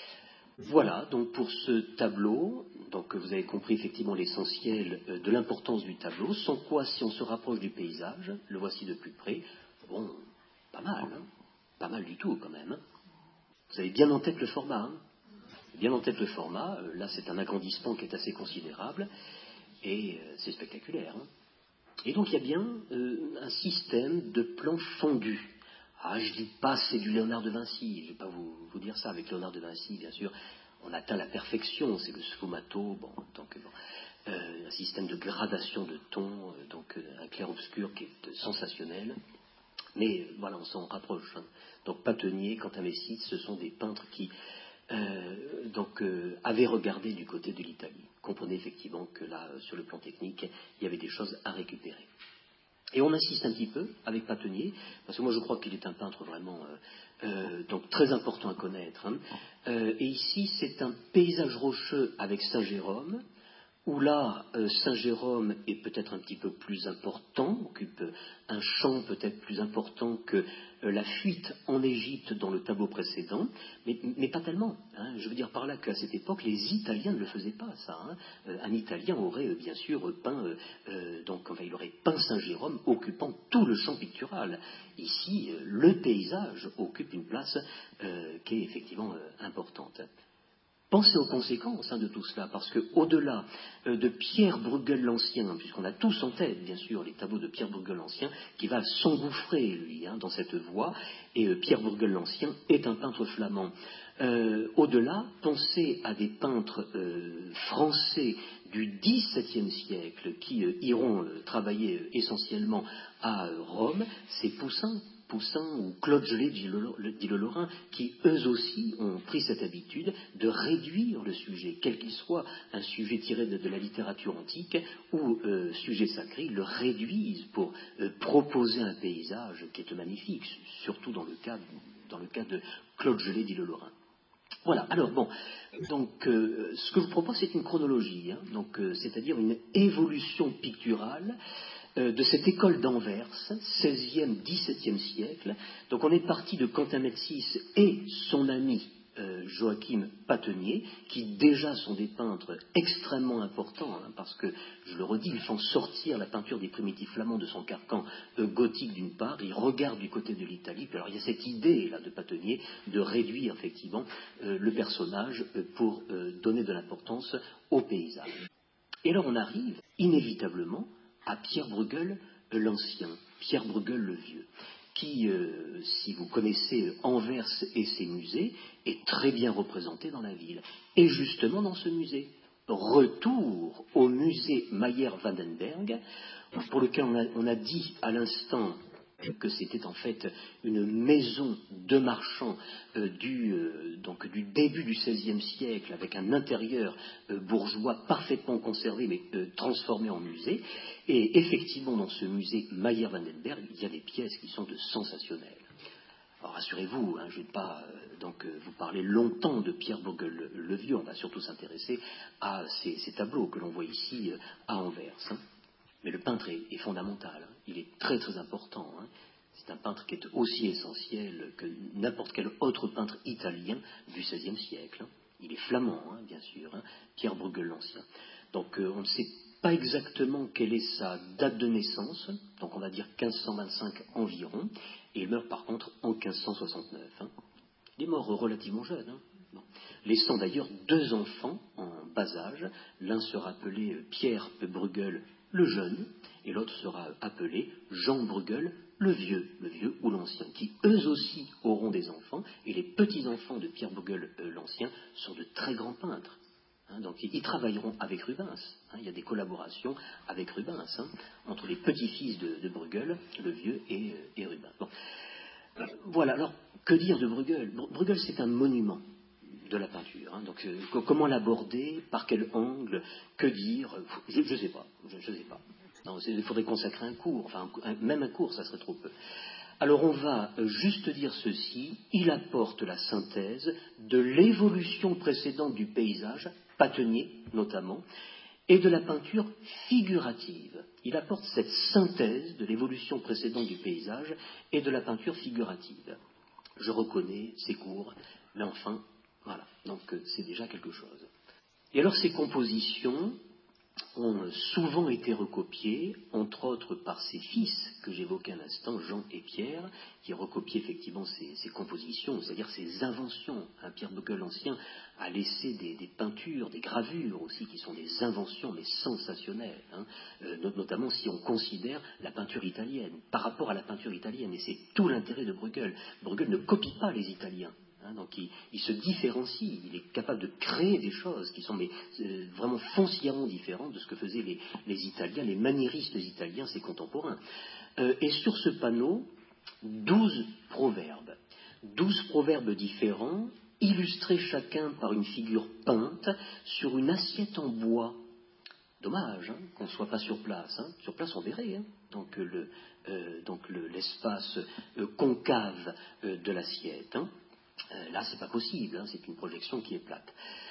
Voilà, donc pour ce tableau, donc vous avez compris effectivement l'essentiel de l'importance du tableau, sans quoi, si on se rapproche du paysage, le voici de plus près, bon, pas mal, hein, pas mal du tout quand même. Hein. Vous avez bien en tête le format, hein, bien en tête le format, euh, là c'est un agrandissement qui est assez considérable, et euh, c'est spectaculaire. Hein. Et donc il y a bien euh, un système de plans fondus. Ah, je ne dis pas c'est du Léonard de Vinci, je ne vais pas vous, vous dire ça. Avec Léonard de Vinci, bien sûr, on atteint la perfection, c'est le sfumato, bon, donc bon, euh, un système de gradation de tons, euh, donc euh, un clair-obscur qui est euh, sensationnel. Mais euh, voilà, on s'en rapproche. Hein. Donc Patennier, Quentin Metsys, ce sont des peintres qui euh, donc, euh, avaient regardé du côté de l'Italie. Comprenez effectivement que là, euh, sur le plan technique, il y avait des choses à récupérer. Et on insiste un petit peu avec Patennier, parce que moi je crois qu'il est un peintre vraiment euh, euh, donc très important à connaître. Hein. Euh, et ici c'est un paysage rocheux avec Saint-Jérôme, où là euh, Saint-Jérôme est peut-être un petit peu plus important, occupe un champ peut-être plus important que euh, la fuite en Égypte dans le tableau précédent, mais, mais pas tellement. Hein. Je veux dire par là qu'à cette époque, les Italiens ne le faisaient pas, ça. Hein. Euh, un Italien aurait euh, bien sûr peint, euh, euh, donc enfin, il aurait peint Saint-Jérôme occupant tout le champ pictural. Ici, euh, le paysage occupe une place euh, qui est effectivement euh, importante. Pensez aux conséquences hein, de tout cela, parce qu'au-delà euh, de Pierre Bruegel l'Ancien, puisqu'on a tous en tête, bien sûr, les tableaux de Pierre Bruegel l'Ancien, qui va s'engouffrer, lui, hein, dans cette voie, et euh, Pierre Bruegel l'Ancien est un peintre flamand. Euh, au-delà, pensez à des peintres euh, français du dix-septième siècle qui euh, iront euh, travailler euh, essentiellement à euh, Rome, c'est Poussin. Poussin ou Claude Gelée, dit le Lorrain, qui eux aussi ont pris cette habitude de réduire le sujet, quel qu'il soit, un sujet tiré de, de la littérature antique ou euh, sujet sacré, ils le réduisent pour euh, proposer un paysage qui est magnifique, surtout dans le cas, dans le cas de Claude Gelée, dit le Lorrain. Voilà, alors bon, donc euh, ce que je vous propose c'est une chronologie, hein, donc euh, c'est-à-dire une évolution picturale euh, de cette école d'Anvers, seizième, dix-septième siècle. Donc on est parti de Quentin Metsys et son ami euh, Joachim Patennier, qui déjà sont des peintres extrêmement importants, hein, parce que, je le redis, ils font sortir la peinture des primitifs flamands de son carcan euh, gothique d'une part, ils regardent du côté de l'Italie, puis alors il y a cette idée là de Patennier de réduire effectivement euh, le personnage euh, pour euh, donner de l'importance au paysage. Et alors on arrive inévitablement à Pierre Bruegel euh, l'Ancien, Pierre Bruegel le Vieux. qui, euh, si vous connaissez Anvers et ses musées, est très bien représenté dans la ville. Et justement dans ce musée, retour au musée Meijer-Vandenberg, pour lequel on a, on a dit à l'instant que c'était en fait une maison de marchands euh, du, euh, donc du début du seizième siècle, avec un intérieur euh, bourgeois parfaitement conservé mais euh, transformé en musée. Et effectivement, dans ce musée Meijer-Vandenberg, il y a des pièces qui sont de sensationnelles. Alors rassurez-vous, hein, je ne vais pas euh, donc, euh, vous parler longtemps de Pierre Bruegel le Vieux, on va surtout s'intéresser à ces, ces tableaux que l'on voit ici euh, à Anvers. Hein. Mais le peintre est, est fondamental, hein. Il est très très important. Hein. C'est un peintre qui est aussi essentiel que n'importe quel autre peintre italien du seizième siècle. Hein. Il est flamand, hein, bien sûr, hein, Pierre Bruegel l'Ancien. Donc euh, on ne sait pas exactement quelle est sa date de naissance, donc on va dire quinze cent vingt-cinq environ, et il meurt par contre en quinze cent soixante-neuf. Hein. Il est mort relativement jeune, hein. Bon. Laissant d'ailleurs deux enfants en bas âge. L'un sera appelé Pierre Bruegel le jeune, et l'autre sera appelé Jean Bruegel le vieux, le vieux ou l'ancien, qui eux aussi auront des enfants, et les petits-enfants de Pierre Bruegel euh, l'ancien sont de très grands peintres. Hein, donc ils travailleront avec Rubens. Hein, il y a des collaborations avec Rubens, hein, entre les petits-fils de, de Bruegel, le vieux, et, euh, et Rubens. Bon. Euh, voilà, alors que dire de Bruegel? Bruegel, c'est un monument de la peinture. Hein. Donc, euh, comment l'aborder? Par quel angle? Que dire? Je ne sais pas. Je, je sais pas. Non, il faudrait consacrer un cours. Enfin, un, même un cours, ça serait trop peu. Alors, on va juste dire ceci. Il apporte la synthèse de l'évolution précédente du paysage, Patenier notamment, et de la peinture figurative. Il apporte cette synthèse de l'évolution précédente du paysage et de la peinture figurative. Je reconnais, c'est court, mais enfin, voilà, donc c'est déjà quelque chose. Et alors ces compositions ont souvent été recopiées, entre autres par ses fils, que j'évoquais à l'instant, Jean et Pierre, qui recopiaient effectivement ces, ces compositions, c'est-à-dire ces inventions. Hein, Pierre Bruegel l'Ancien a laissé des, des peintures, des gravures aussi, qui sont des inventions, mais sensationnelles, hein, euh, notamment si on considère la peinture italienne, par rapport à la peinture italienne, et c'est tout l'intérêt de Bruegel. Bruegel ne copie pas les Italiens. Hein, donc il, il se différencie, il est capable de créer des choses qui sont mais, euh, vraiment foncièrement différentes de ce que faisaient les, les Italiens, les maniéristes italiens, ses contemporains. Euh, et sur ce panneau, douze proverbes, douze proverbes différents, illustrés chacun par une figure peinte sur une assiette en bois. Dommage hein, qu'on ne soit pas sur place. Hein. Sur place, on verrait. Hein. Donc, le, euh, donc le, l'espace euh, concave euh, de l'assiette. Hein. Euh, là, c'est pas possible, hein, c'est une projection qui est plate.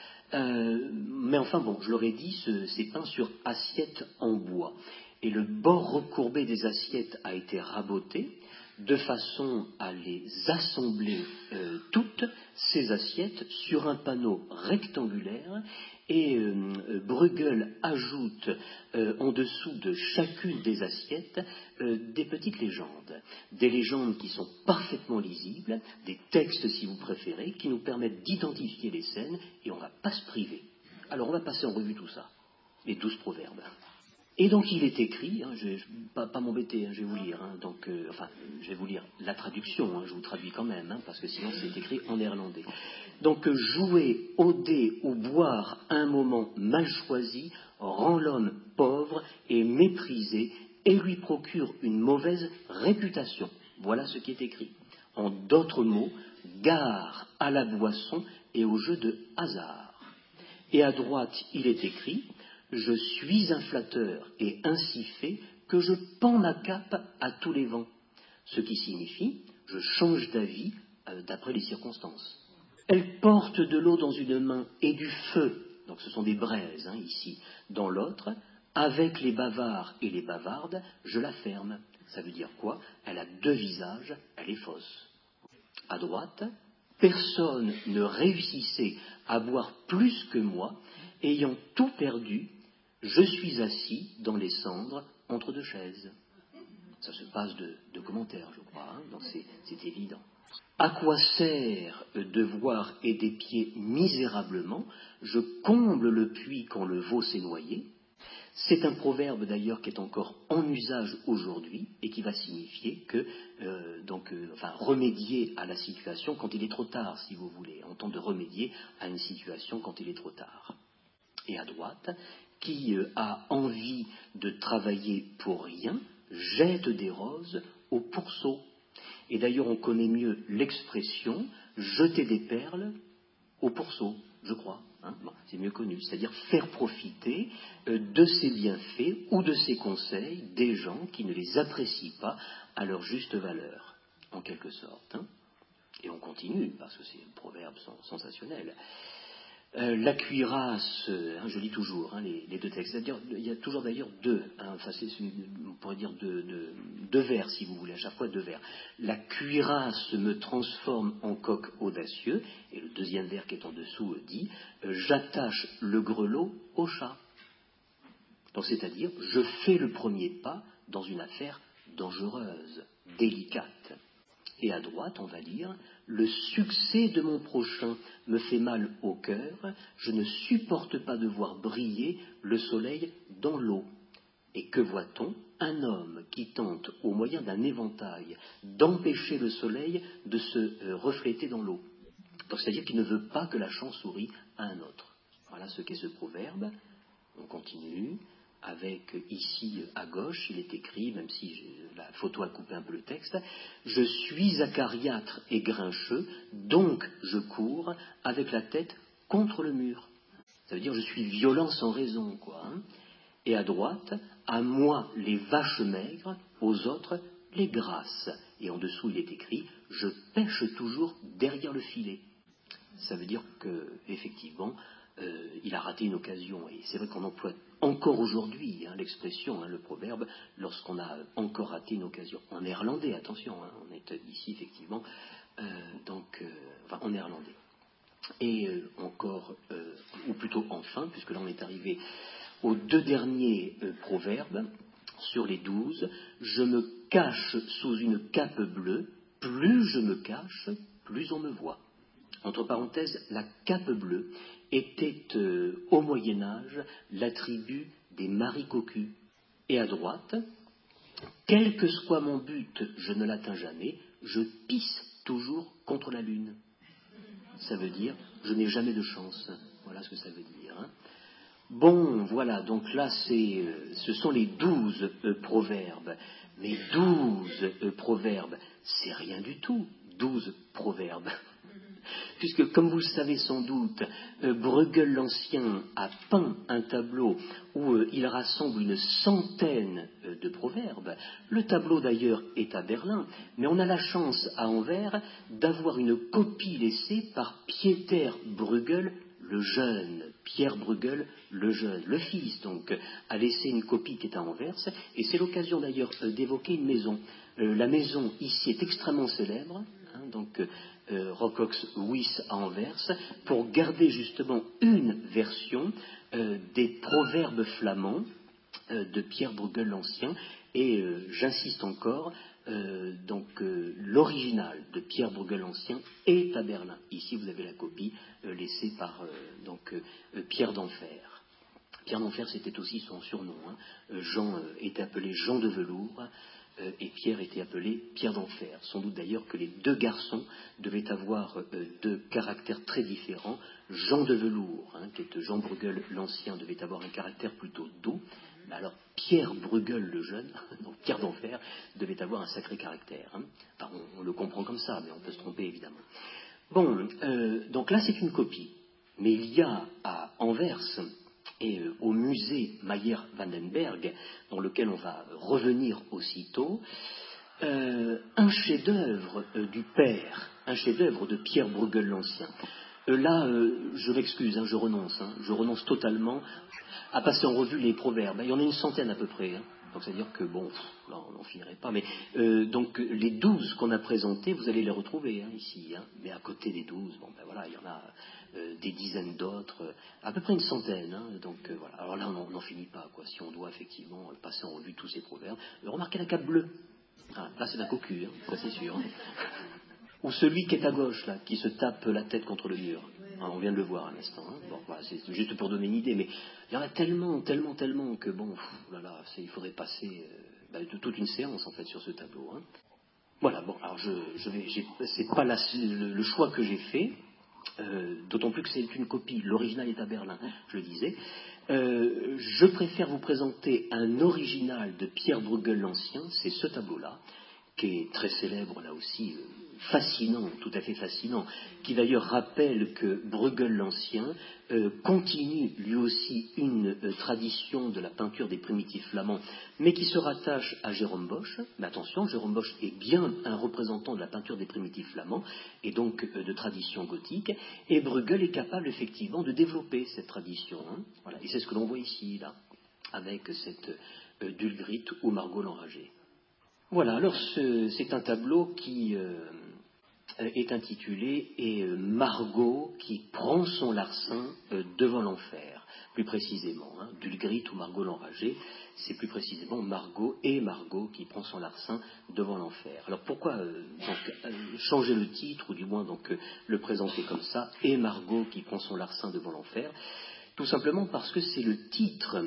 Euh, mais enfin, bon, je l'aurais dit, ce, c'est peint sur assiette en bois. Et le bord recourbé des assiettes a été raboté de façon à les assembler euh, toutes ces assiettes sur un panneau rectangulaire. Et euh, Bruegel ajoute euh, en dessous de chacune des assiettes euh, des petites légendes, des légendes qui sont parfaitement lisibles, des textes si vous préférez, qui nous permettent d'identifier les scènes et on ne va pas se priver. Alors on va passer en revue tout ça, les douze proverbes. Et donc il est écrit, hein, je ne vais pas, pas m'embêter, hein, je vais vous lire, hein, donc, euh, enfin, je vais vous lire la traduction, hein, je vous traduis quand même, hein, parce que sinon c'est écrit en néerlandais. Donc euh, jouer au dé ou boire un moment mal choisi rend l'homme pauvre et méprisé et lui procure une mauvaise réputation. Voilà ce qui est écrit. En d'autres mots, gare à la boisson et au jeu de hasard. Et à droite, il est écrit: je suis un flatteur et ainsi fait que je pends ma cape à tous les vents. Ce qui signifie, je change d'avis euh, d'après les circonstances. Elle porte de l'eau dans une main et du feu, donc ce sont des braises hein, ici, dans l'autre. Avec les bavards et les bavardes, je la ferme. Ça veut dire quoi? Elle a deux visages, elle est fausse. À droite, personne ne réussissait à boire plus que moi, ayant tout perdu, je suis assis dans les cendres entre deux chaises. Ça se passe de, de commentaires, je crois, hein, donc c'est, c'est évident. À quoi sert de voir et des pieds misérablement? Je comble le puits quand le veau s'est noyé. C'est un proverbe d'ailleurs qui est encore en usage aujourd'hui et qui va signifier que, euh, donc, euh, enfin, remédier à la situation quand il est trop tard, si vous voulez. On tente de remédier à une situation quand il est trop tard. Et à droite, qui euh, a envie de travailler pour rien, jette des roses au pourceau. Et d'ailleurs, on connaît mieux l'expression jeter des perles au pourceau, je crois. Hein, bon, c'est mieux connu, c'est-à-dire faire profiter euh, de ses bienfaits ou de ses conseils des gens qui ne les apprécient pas à leur juste valeur, en quelque sorte. Hein. Et on continue, parce que c'est un proverbe sensationnel. Euh, la cuirasse, hein, je lis toujours hein, les, les deux textes, c'est-à-dire il y a toujours d'ailleurs deux, hein, enfin c'est, on pourrait dire deux, deux, deux vers si vous voulez, à chaque fois deux vers. La cuirasse me transforme en coq audacieux, et le deuxième vers qui est en dessous dit euh, j'attache le grelot au chat. Donc c'est-à-dire je fais le premier pas dans une affaire dangereuse, délicate. Et à droite, on va lire « Le succès de mon prochain me fait mal au cœur, je ne supporte pas de voir briller le soleil dans l'eau. » Et que voit-on? Un homme qui tente, au moyen d'un éventail, d'empêcher le soleil de se euh, refléter dans l'eau. Donc c'est-à-dire qu'il ne veut pas que la chance sourie à un autre. Voilà ce qu'est ce proverbe. On continue. Avec ici à gauche, il est écrit, même si je, la photo a coupé un peu le texte, « Je suis acariâtre et grincheux, donc je cours avec la tête contre le mur. » Ça veut dire « je suis violent sans raison ». quoi. Hein. Et à droite, « À moi les vaches maigres, aux autres les grasses ». Et en dessous, il est écrit « Je pêche toujours derrière le filet ». Ça veut dire qu'effectivement, euh, il a raté une occasion. Et c'est vrai qu'on emploie encore aujourd'hui hein, l'expression, hein, le proverbe, lorsqu'on a encore raté une occasion. En néerlandais, attention, hein, on est ici effectivement, euh, donc, euh, enfin en néerlandais. Et euh, encore, euh, ou plutôt enfin, puisque là on est arrivé aux deux derniers euh, proverbes sur les douze, je me cache sous une cape bleue, plus je me cache, plus on me voit. Entre parenthèses, la cape bleue était euh, au Moyen-Âge l'attribut des maris cocus. Et à droite, quel que soit mon but, je ne l'atteins jamais, je pisse toujours contre la lune. Ça veut dire, je n'ai jamais de chance. Voilà ce que ça veut dire. Hein. Bon, voilà, donc là, c'est, euh, ce sont les douze euh, proverbes. Mais douze euh, proverbes, c'est rien du tout. Douze proverbes. Puisque, comme vous le savez sans doute, euh, Bruegel l'Ancien a peint un tableau où euh, il rassemble une centaine euh, de proverbes. Le tableau d'ailleurs est à Berlin, mais on a la chance à Anvers d'avoir une copie laissée par Pieter Bruegel le jeune. Pierre Bruegel le jeune, le fils donc, a laissé une copie qui est à Anvers, et c'est l'occasion d'ailleurs euh, d'évoquer une maison. Euh, la maison ici est extrêmement célèbre, hein, donc euh, Rocox Wyss à Anvers, pour garder justement une version euh, des proverbes flamands euh, de Pierre Bruegel l'Ancien, et euh, j'insiste encore, euh, donc euh, l'original de Pierre Bruegel l'Ancien est à Berlin. Ici vous avez la copie euh, laissée par euh, donc, euh, Pierre d'Enfer. Pierre d'Enfer, c'était aussi son surnom. Hein. Jean euh, était appelé Jean de Velours euh, et Pierre était appelé Pierre d'Enfer. Sans doute d'ailleurs que les deux garçons devaient avoir euh, deux caractères très différents. Jean de Velours, hein, qui est Jean Bruegel l'Ancien, devait avoir un caractère plutôt doux. Mais alors Pierre Bruegel le jeune, donc Pierre d'Enfer, devait avoir un sacré caractère. Hein. Enfin, on, on le comprend comme ça, mais on peut se tromper évidemment. Bon, euh, donc là c'est une copie. Mais il y a à Anvers et euh, au musée Mayer-Vandenberg, dans lequel on va revenir aussitôt, euh, un chef-d'œuvre euh, du père, un chef-d'œuvre de Pierre Bruegel l'Ancien. Euh, là, euh, je m'excuse, hein, je renonce, hein, je renonce totalement à passer en revue les proverbes. Il y en a une centaine à peu près. Hein. Donc c'est-à-dire que, bon, pff, là, on n'en finirait pas. Mais euh, donc les douze qu'on a présentés, vous allez les retrouver hein, ici. Hein. Mais à côté des douze, bon ben voilà, il y en a euh, des dizaines d'autres, euh, à peu près une centaine. Hein. Donc euh, voilà. Alors là, on n'en finit pas, quoi. Si on doit effectivement euh, passer en revue tous ces proverbes. Euh, remarquez la cape bleue. Ah, là, c'est d'un cocu, hein, ça c'est sûr. Hein. Ou celui qui est à gauche, là, qui se tape la tête contre le mur. hein, on vient de le voir à l'instant. Hein. Bon, voilà, c'est juste pour donner une idée, mais il y en a tellement, tellement, tellement que bon, pff, là, là, il faudrait passer euh, bah, de, toute une séance en fait sur ce tableau. Hein. Voilà, bon, alors je, je vais, j'ai, c'est pas la, le, le choix que j'ai fait, euh, d'autant plus que c'est une copie. L'original est à Berlin, je le disais. Euh, je préfère vous présenter un original de Pierre Bruegel l'Ancien, c'est ce tableau-là, qui est très célèbre là aussi, euh, fascinant, tout à fait fascinant, qui d'ailleurs rappelle que Bruegel l'Ancien euh, continue lui aussi une euh, tradition de la peinture des primitifs flamands, mais qui se rattache à Jérôme Bosch. Mais attention, Jérôme Bosch est bien un représentant de la peinture des primitifs flamands, et donc euh, de tradition gothique, et Bruegel est capable effectivement de développer cette tradition. Hein. Voilà. Et c'est ce que l'on voit ici, là, avec cette euh, Dulgrit ou Margot l'Enragée. Voilà, alors ce, c'est un tableau qui euh, est intitulé et euh, Margot qui prend son larcin euh, devant l'enfer, plus précisément. Hein, Dulgrit ou Margot l'Enragée, c'est plus précisément Margot et Margot qui prend son larcin devant l'enfer. Alors pourquoi euh, donc, euh, changer le titre, ou du moins donc euh, le présenter comme ça, et Margot qui prend son larcin devant l'enfer? Tout simplement parce que c'est le titre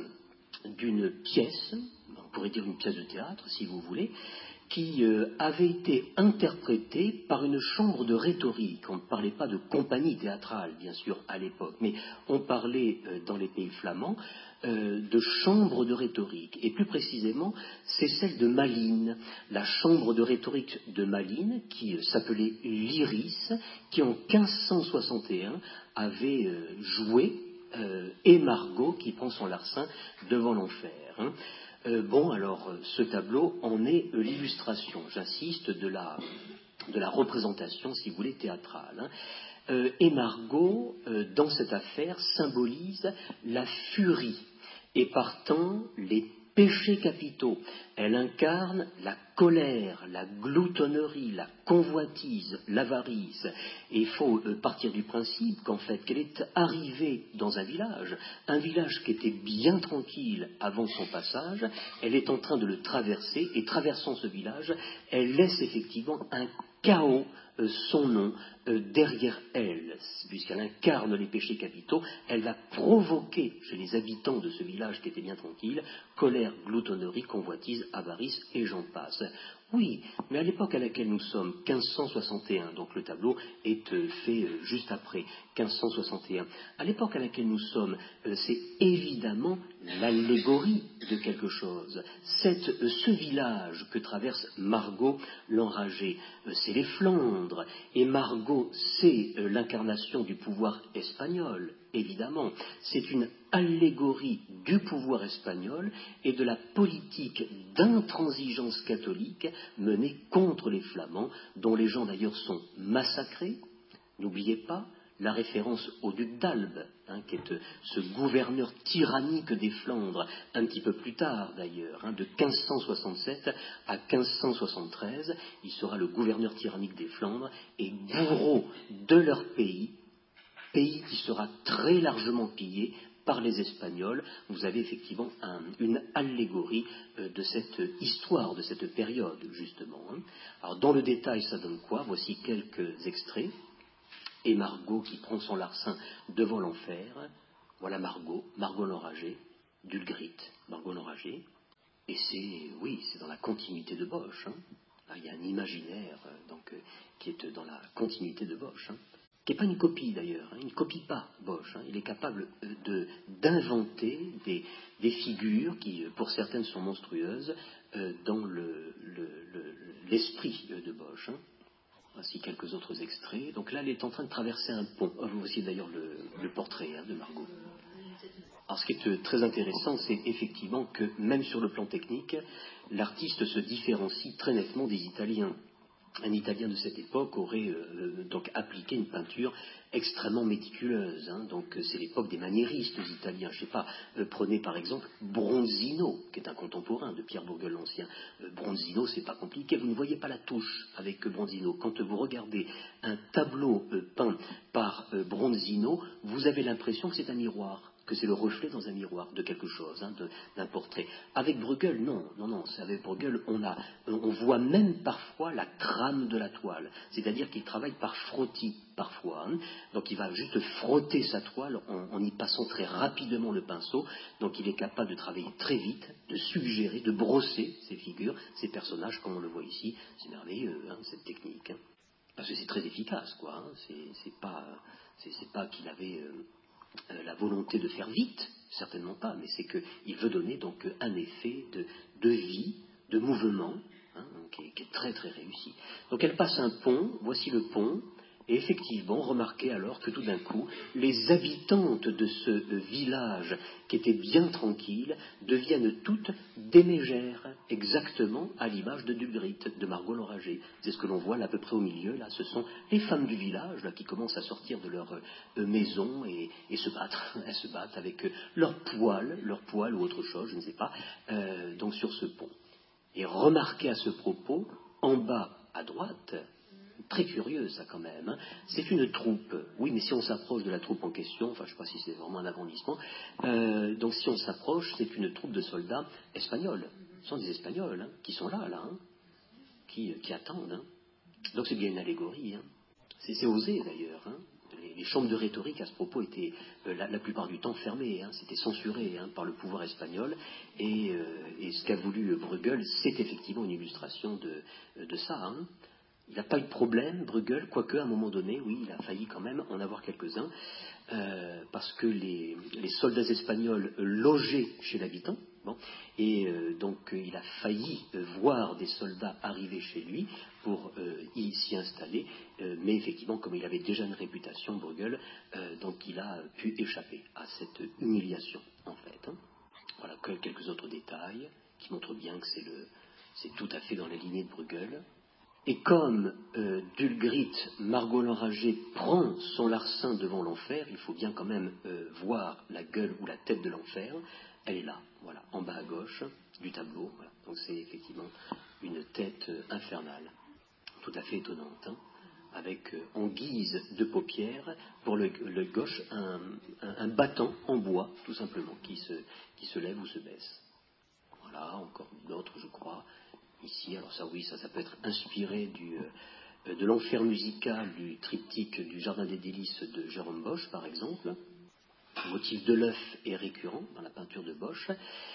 d'une pièce, on pourrait dire une pièce de théâtre si vous voulez, qui euh, avait été interprétée par une chambre de rhétorique. On ne parlait pas de compagnie théâtrale, bien sûr, à l'époque, mais on parlait euh, dans les pays flamands euh, de chambre de rhétorique. Et plus précisément, c'est celle de Malines, la chambre de rhétorique de Malines, qui euh, s'appelait l'Iris, qui en quinze cent soixante et un avait euh, joué Euh, et Margot qui prend son larcin devant l'enfer. Hein. Euh, bon, alors, ce tableau en est euh, l'illustration, j'insiste, de la, de la représentation, si vous voulez, théâtrale. Hein. Euh, et Margot, euh, dans cette affaire, symbolise la furie et partant les péchés capitaux. Elle incarne la colère, la gloutonnerie, la convoitise, l'avarice. Et il faut euh, partir du principe qu'en fait, qu'elle est arrivée dans un village, un village qui était bien tranquille avant son passage, elle est en train de le traverser, et traversant ce village, elle laisse effectivement un chaos euh, son nom euh, derrière elle, puisqu'elle incarne les péchés capitaux. Elle va provoquer chez les habitants de ce village qui était bien tranquille colère, gloutonnerie, convoitise, avarice, et j'en passe. Oui, mais à l'époque à laquelle nous sommes, quinze cent soixante et un, donc le tableau est euh, fait euh, juste après, quinze cent soixante et un. À l'époque à laquelle nous sommes, euh, c'est évidemment l'allégorie de quelque chose. Cette, euh, ce village que traverse Margot l'Enragée, euh, c'est les Flandres, et Margot, c'est euh, l'incarnation du pouvoir espagnol. Évidemment, c'est une allégorie du pouvoir espagnol et de la politique d'intransigeance catholique menée contre les Flamands, dont les gens d'ailleurs sont massacrés. N'oubliez pas la référence au duc d'Albe, hein, qui est ce gouverneur tyrannique des Flandres, un petit peu plus tard d'ailleurs, hein, de quinze cent soixante-sept à quinze cent soixante-treize, il sera le gouverneur tyrannique des Flandres et bourreau de leur pays, pays qui sera très largement pillé par les Espagnols. Vous avez effectivement un, une allégorie euh, de cette histoire, de cette période, justement. Hein. Alors, dans le détail, ça donne quoi? Voici quelques extraits. Et Margot qui prend son larcin devant l'enfer. Voilà Margot, Margot l'Enragée, Dulgrit, Margot l'Enragée. Et c'est, oui, c'est dans la continuité de Bosch. Hein. Là, il y a un imaginaire euh, donc, euh, qui est dans la continuité de Bosch. Hein. Qui n'est pas une copie d'ailleurs, hein. Il ne copie pas Bosch, hein. Il est capable de, d'inventer des, des figures qui, pour certaines, sont monstrueuses euh, dans le, le, le, l'esprit de Bosch. Hein. Voici quelques autres extraits. Donc là, elle est en train de traverser un pont. Oh, vous voici d'ailleurs le, le portrait hein, de Margot. Alors, ce qui est très intéressant, c'est effectivement que même sur le plan technique, l'artiste se différencie très nettement des Italiens. Un Italien de cette époque aurait euh, donc appliqué une peinture extrêmement méticuleuse. Hein. Donc c'est l'époque des maniéristes italiens. Je ne sais pas, euh, prenez par exemple Bronzino, qui est un contemporain de Pierre Bruegel l'Ancien. Euh, Bronzino, c'est pas compliqué. Vous ne voyez pas la touche avec euh, Bronzino. Quand euh, vous regardez un tableau euh, peint par euh, Bronzino, vous avez l'impression que c'est un miroir. que c'est le reflet dans un miroir de quelque chose, hein, de, d'un portrait. Avec Bruegel, non, non, non, c'est avec Bruegel, on, a, on voit même parfois la trame de la toile, c'est-à-dire qu'il travaille par frottis, parfois, hein. Donc il va juste frotter sa toile en, en y passant très rapidement le pinceau, donc il est capable de travailler très vite, de suggérer, de brosser ses figures, ses personnages, comme on le voit ici, c'est merveilleux, hein, cette technique, hein. Parce que c'est très efficace, quoi, hein. c'est, c'est pas, c'est, c'est pas qu'il avait... Euh, Euh, la volonté de faire vite, certainement pas, mais c'est qu'il veut donner donc un effet de, de vie, de mouvement, hein, qui, est, qui est très très réussi. Donc elle passe un pont, voici le pont, et effectivement, remarquez alors que tout d'un coup, les habitantes de ce village qui était bien tranquille deviennent toutes des mégères, exactement à l'image de Dulgrit, de Margot l'Enragée. C'est ce que l'on voit là à peu près au milieu, là, ce sont les femmes du village là, qui commencent à sortir de leur euh, maison et, et se battre. Elles se battent avec euh, leurs poils, leurs poils ou autre chose, je ne sais pas, euh, donc sur ce pont. Et remarquez à ce propos, en bas à droite, très curieux ça quand même, hein. C'est une troupe, oui mais si on s'approche de la troupe en question, enfin je ne sais pas si c'est vraiment un agrandissement, euh, donc si on s'approche, c'est une troupe de soldats espagnols, ce sont des Espagnols hein, qui sont là, là, hein, qui, qui attendent, hein. Donc c'est bien une allégorie, hein. c'est, c'est osé d'ailleurs, hein. Les, les chambres de rhétorique à ce propos étaient euh, la, la plupart du temps fermées, hein. C'était censuré hein, par le pouvoir espagnol, et, euh, et ce qu'a voulu Bruegel, c'est effectivement une illustration de, de ça, hein. Il n'a pas eu de problème, Bruegel, quoique à un moment donné, oui, il a failli quand même en avoir quelques-uns, euh, parce que les, les soldats espagnols euh, logeaient chez l'habitant, bon, et euh, donc euh, il a failli euh, voir des soldats arriver chez lui pour euh, y s'y installer, euh, mais effectivement, comme il avait déjà une réputation, Bruegel, euh, donc il a pu échapper à cette humiliation, en fait, hein. Voilà, quelques autres détails qui montrent bien que c'est, le, c'est tout à fait dans la lignée de Bruegel. Et comme euh, Dulgrit, Margot l'Enragée, prend son larcin devant l'enfer, il faut bien quand même euh, voir la gueule ou la tête de l'enfer, elle est là, voilà, en bas à gauche du tableau. Voilà. Donc c'est effectivement une tête euh, infernale, tout à fait étonnante, hein, avec euh, en guise de paupières, pour le, le gauche, un, un, un battant en bois, tout simplement, qui se, qui se lève ou se baisse. Voilà, encore d'autres, je crois. Ici, alors ça oui, ça, ça peut être inspiré du, euh, de l'enfer musical du triptyque du Jardin des Délices de Jérôme Bosch, par exemple. Le motif de l'œuf est récurrent dans la peinture de Bosch,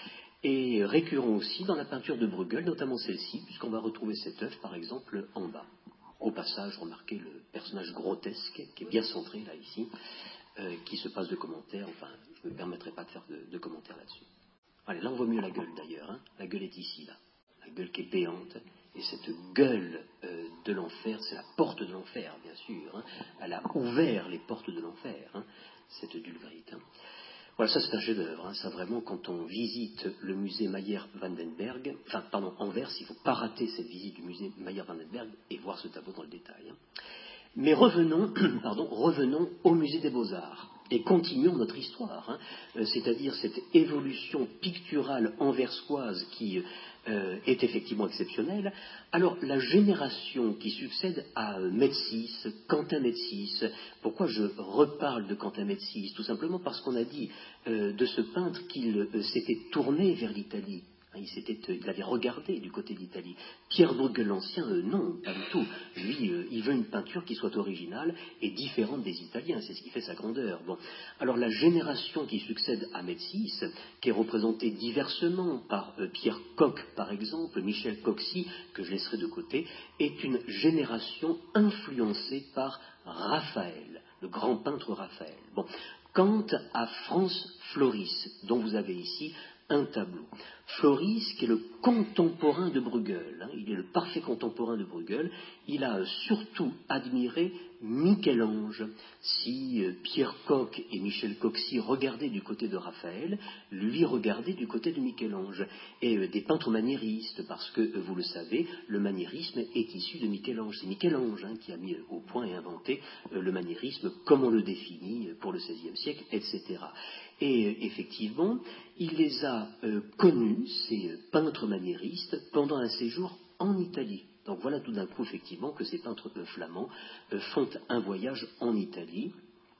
et récurrent aussi dans la peinture de Bruegel, notamment celle-ci, puisqu'on va retrouver cet œuf, par exemple, en bas. Au passage, remarquez le personnage grotesque, qui est bien centré là, ici, euh, qui se passe de commentaires, enfin, je ne me permettrai pas de faire de, de commentaires là-dessus. Allez, là on voit mieux la gueule d'ailleurs, hein. La gueule est ici, là. La gueule qui est béante, et cette gueule euh, de l'enfer, c'est la porte de l'enfer, bien sûr, hein. Elle a ouvert les portes de l'enfer, hein, cette Dulgrit, hein. Voilà, ça c'est un chef-d'œuvre, hein. Ça vraiment, quand on visite le musée Mayer-Vandenberg, enfin, pardon, Anvers, il ne faut pas rater cette visite du musée Mayer-Vandenberg et voir ce tableau dans le détail, hein. Mais revenons, pardon, revenons au musée des Beaux-Arts et continuons notre histoire, hein, euh, c'est-à-dire cette évolution picturale anversoise qui euh, est effectivement exceptionnelle. Alors, la génération qui succède à euh, Médicis, Quentin Médicis, pourquoi je reparle de Quentin Médicis? Tout simplement parce qu'on a dit euh, de ce peintre qu'il euh, s'était tourné vers l'Italie. Il, s'était, il avait regardé du côté d'Italie. Pierre Bruegel l'Ancien, euh, non, pas du tout. Lui, euh, il veut une peinture qui soit originale et différente des Italiens. C'est ce qui fait sa grandeur. Bon. Alors la génération qui succède à Médicis, qui est représentée diversement par euh, Pierre Coq, par exemple, Michel Coxy, que je laisserai de côté, est une génération influencée par Raphaël, le grand peintre Raphaël. Bon. Quant à Franz Floris, dont vous avez ici un tableau. Floris, qui est le contemporain de Bruegel, hein, il est le parfait contemporain de Bruegel, il a euh, surtout admiré Michel-Ange. Si euh, Pierre Coq et Michel Coxy regardaient du côté de Raphaël, lui regardait du côté de Michel-Ange. Et euh, des peintres maniéristes, parce que, euh, vous le savez, le maniérisme est issu de Michel-Ange. C'est Michel-Ange hein, qui a mis au point et inventé euh, le maniérisme, comme on le définit pour le seizième siècle, et cetera. Et euh, effectivement, il les a euh, connus, ces euh, peintres maniéristes, pendant un séjour en Italie. Donc voilà tout d'un coup, effectivement, que ces peintres euh, flamands euh, font un voyage en Italie.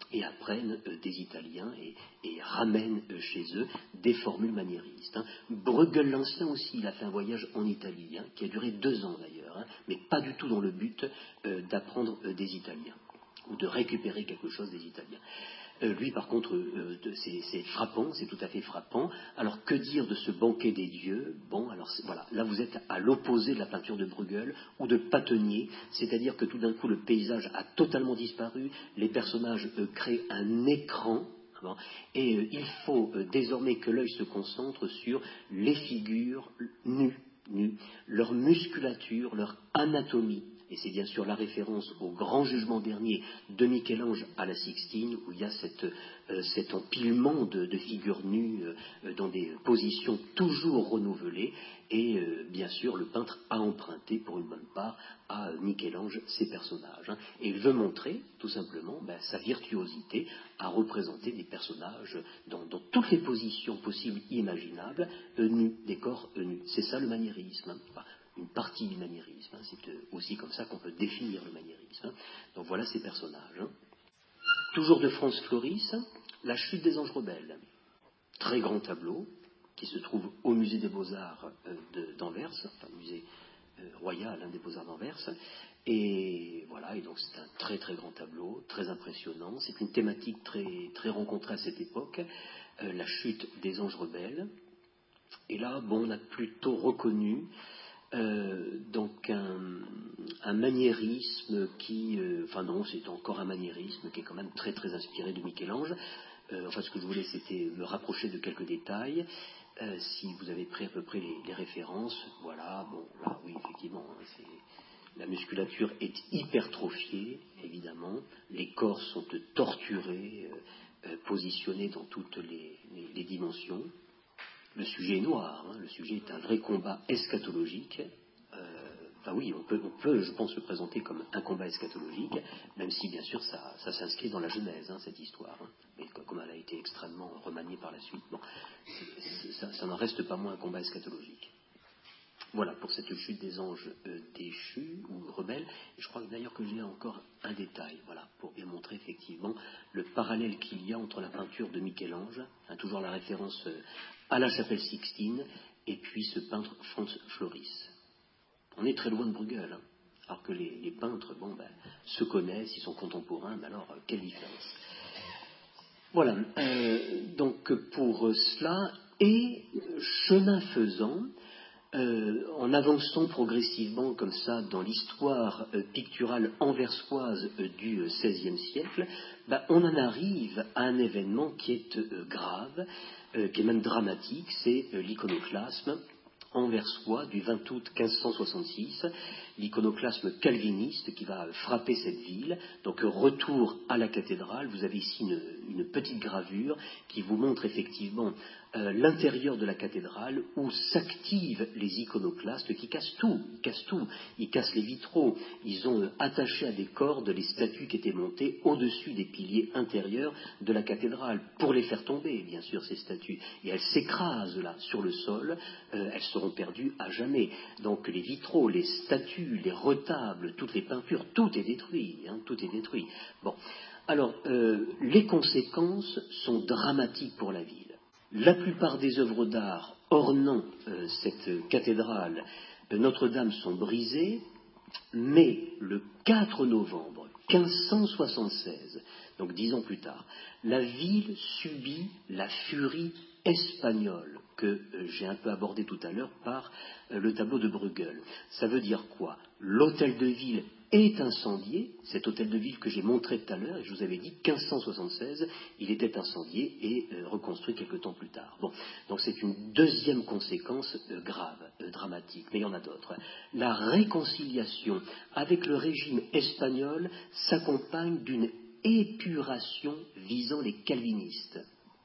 et apprennent euh, des Italiens et, et ramènent euh, chez eux des formules maniéristes. Hein. Bruegel l'Ancien aussi, il a fait un voyage en Italie, hein, qui a duré deux ans d'ailleurs, hein, mais pas du tout dans le but euh, d'apprendre euh, des Italiens, ou de récupérer quelque chose des Italiens. Euh, lui, par contre, euh, de, c'est, c'est frappant, c'est tout à fait frappant. Alors, que dire de ce banquet des dieux? Bon, alors, voilà, là, vous êtes à l'opposé de la peinture de Bruegel ou de Patenier, c'est-à-dire que tout d'un coup, le paysage a totalement disparu, les personnages euh, créent un écran, hein, et euh, il faut euh, désormais que l'œil se concentre sur les figures nues, nues, leur musculature, leur anatomie. Et c'est bien sûr la référence au grand jugement dernier de Michel-Ange à la Sixtine, où il y a cette, euh, cet empilement de, de figures nues euh, dans des positions toujours renouvelées. Et euh, bien sûr, le peintre a emprunté pour une bonne part à euh, Michel-Ange ces personnages. Hein. Et il veut montrer, tout simplement, ben, sa virtuosité à représenter des personnages dans, dans toutes les positions possibles et imaginables, euh, nus, des corps euh, nus. C'est ça le maniérisme. Hein. Enfin, une partie du maniérisme. Hein. C'est aussi comme ça qu'on peut définir le maniérisme. Hein. Donc voilà ces personnages. Hein. Toujours de Franz Floris, La chute des anges rebelles. Très grand tableau qui se trouve au musée des Beaux-Arts euh, de, d'Anvers, enfin musée euh, royal hein, des Beaux-Arts d'Anvers. Et voilà, et donc c'est un très très grand tableau, très impressionnant. C'est une thématique très, très rencontrée à cette époque, euh, la chute des anges rebelles. Et là, bon, on a plutôt reconnu Euh, donc un, un maniérisme qui, euh, enfin non, c'est encore un maniérisme qui est quand même très très inspiré de Michel-Ange. Euh, enfin, ce que je voulais, c'était me rapprocher de quelques détails. Euh, si vous avez pris à peu près les, les références, voilà, bon, là, oui, effectivement, hein, c'est, la musculature est hypertrophiée, évidemment. Les corps sont torturés, euh, euh, positionnés dans toutes les, les, les dimensions. Le sujet est noir, hein, le sujet est un vrai combat eschatologique. Euh, enfin oui, on peut, on peut, je pense, le présenter comme un combat eschatologique, même si bien sûr ça, ça s'inscrit dans la Genèse, hein, cette histoire. Hein. Mais comme elle a été extrêmement remaniée par la suite, bon, c'est, c'est, ça, ça n'en reste pas moins un combat eschatologique. Voilà pour cette chute des anges euh, déchus ou rebelles. Et je crois d'ailleurs que j'ai encore un détail, voilà, pour bien montrer effectivement le parallèle qu'il y a entre la peinture de Michel-Ange, hein, toujours la référence euh, à la chapelle Sixtine, et puis ce peintre Franz Floris. On est très loin de Bruegel, hein, alors que les, les peintres, bon, ben, se connaissent, ils sont contemporains, mais alors quelle différence. Voilà, euh, donc pour cela, et chemin faisant, Euh, en avançant progressivement comme ça dans l'histoire euh, picturale anversoise euh, du seizième siècle, bah, on en arrive à un événement qui est euh, grave, euh, qui est même dramatique, c'est euh, l'iconoclasme anversois du vingt août quinze cent soixante-six, l'iconoclasme calviniste qui va frapper cette ville. Donc retour à la cathédrale, vous avez ici une, une petite gravure qui vous montre effectivement euh, l'intérieur de la cathédrale où s'activent les iconoclastes qui cassent tout, ils cassent tout, ils cassent les vitraux, ils ont euh, attaché à des cordes les statues qui étaient montées au-dessus des piliers intérieurs de la cathédrale pour les faire tomber, bien sûr, ces statues, et elles s'écrasent là sur le sol, euh, elles seront perdues à jamais. Donc les vitraux, les statues, les retables, toutes les peintures, tout est détruit, hein, tout est détruit. Bon, alors euh, les conséquences sont dramatiques pour la ville. La plupart des œuvres d'art ornant euh, cette cathédrale de Notre-Dame sont brisées, mais le quatre novembre quinze cent soixante-seize, donc dix ans plus tard, la ville subit la furie espagnole que euh, j'ai un peu abordée tout à l'heure par euh, le tableau de Bruegel. Ça veut dire quoi? L'hôtel de ville est incendié, cet hôtel de ville que j'ai montré tout à l'heure, et je vous avais dit quinze cent soixante-seize, il était incendié et euh, reconstruit quelque temps plus tard. Bon, donc c'est une deuxième conséquence euh, grave, euh, dramatique, mais il y en a d'autres. La réconciliation avec le régime espagnol s'accompagne d'une épuration visant les calvinistes,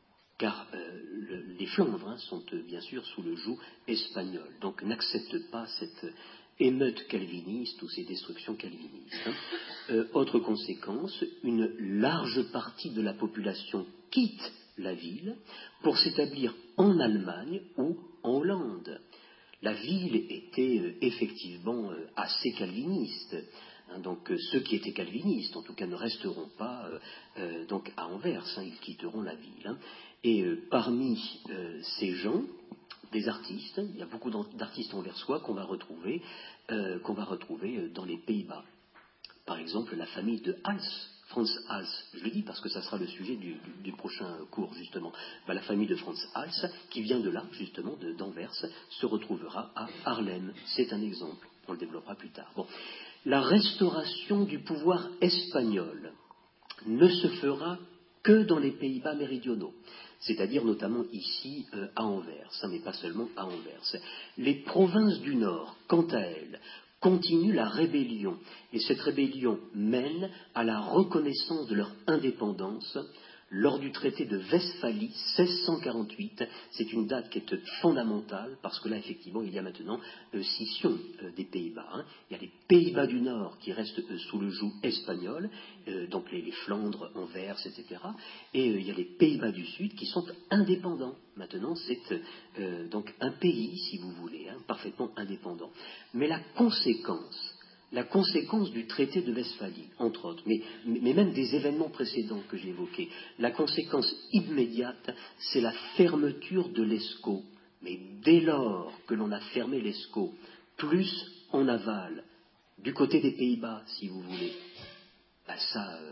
car euh, le, les Flandres hein, sont euh, bien sûr sous le joug espagnol, donc n'acceptent pas cette émeute calviniste ou ces destructions calvinistes. Hein. Euh, autre conséquence, une large partie de la population quitte la ville pour s'établir en Allemagne ou en Hollande. La ville était euh, effectivement euh, assez calviniste. Hein, donc euh, ceux qui étaient calvinistes, en tout cas, ne resteront pas euh, euh, donc à Anvers, hein, ils quitteront la ville. Hein. Et euh, parmi euh, ces gens, des artistes, il y a beaucoup d'artistes anversois qu'on va retrouver, euh, qu'on va retrouver dans les Pays-Bas. Par exemple, la famille de Hals, Frans Hals, je le dis parce que ça sera le sujet du, du, du prochain cours, justement. Ben, la famille de Frans Hals, qui vient de là, justement, de, d'Anvers, se retrouvera à Haarlem. C'est un exemple, on le développera plus tard. Bon. La restauration du pouvoir espagnol ne se fera que dans les Pays-Bas méridionaux, c'est-à-dire notamment ici euh, à Anvers, hein, mais pas seulement à Anvers. Les provinces du Nord, quant à elles, continuent la rébellion, et cette rébellion mène à la reconnaissance de leur indépendance lors du traité de Westphalie seize cent quarante-huit. C'est une date qui est fondamentale parce que là, effectivement, il y a maintenant euh, scission euh, des Pays-Bas. Hein. Il y a les Pays-Bas du Nord qui restent euh, sous le joug espagnol, euh, donc les, les Flandres, Anvers, et cetera. Et euh, il y a les Pays-Bas du Sud qui sont indépendants. Maintenant, c'est euh, donc un pays, si vous voulez, hein, parfaitement indépendant. Mais la conséquence La conséquence du traité de Westphalie, entre autres, mais, mais même des événements précédents que j'ai évoqués, la conséquence immédiate, c'est la fermeture de l'Escaut. Mais dès lors que l'on a fermé l'Escaut, plus en aval, du côté des Pays-Bas, si vous voulez, ben ça euh,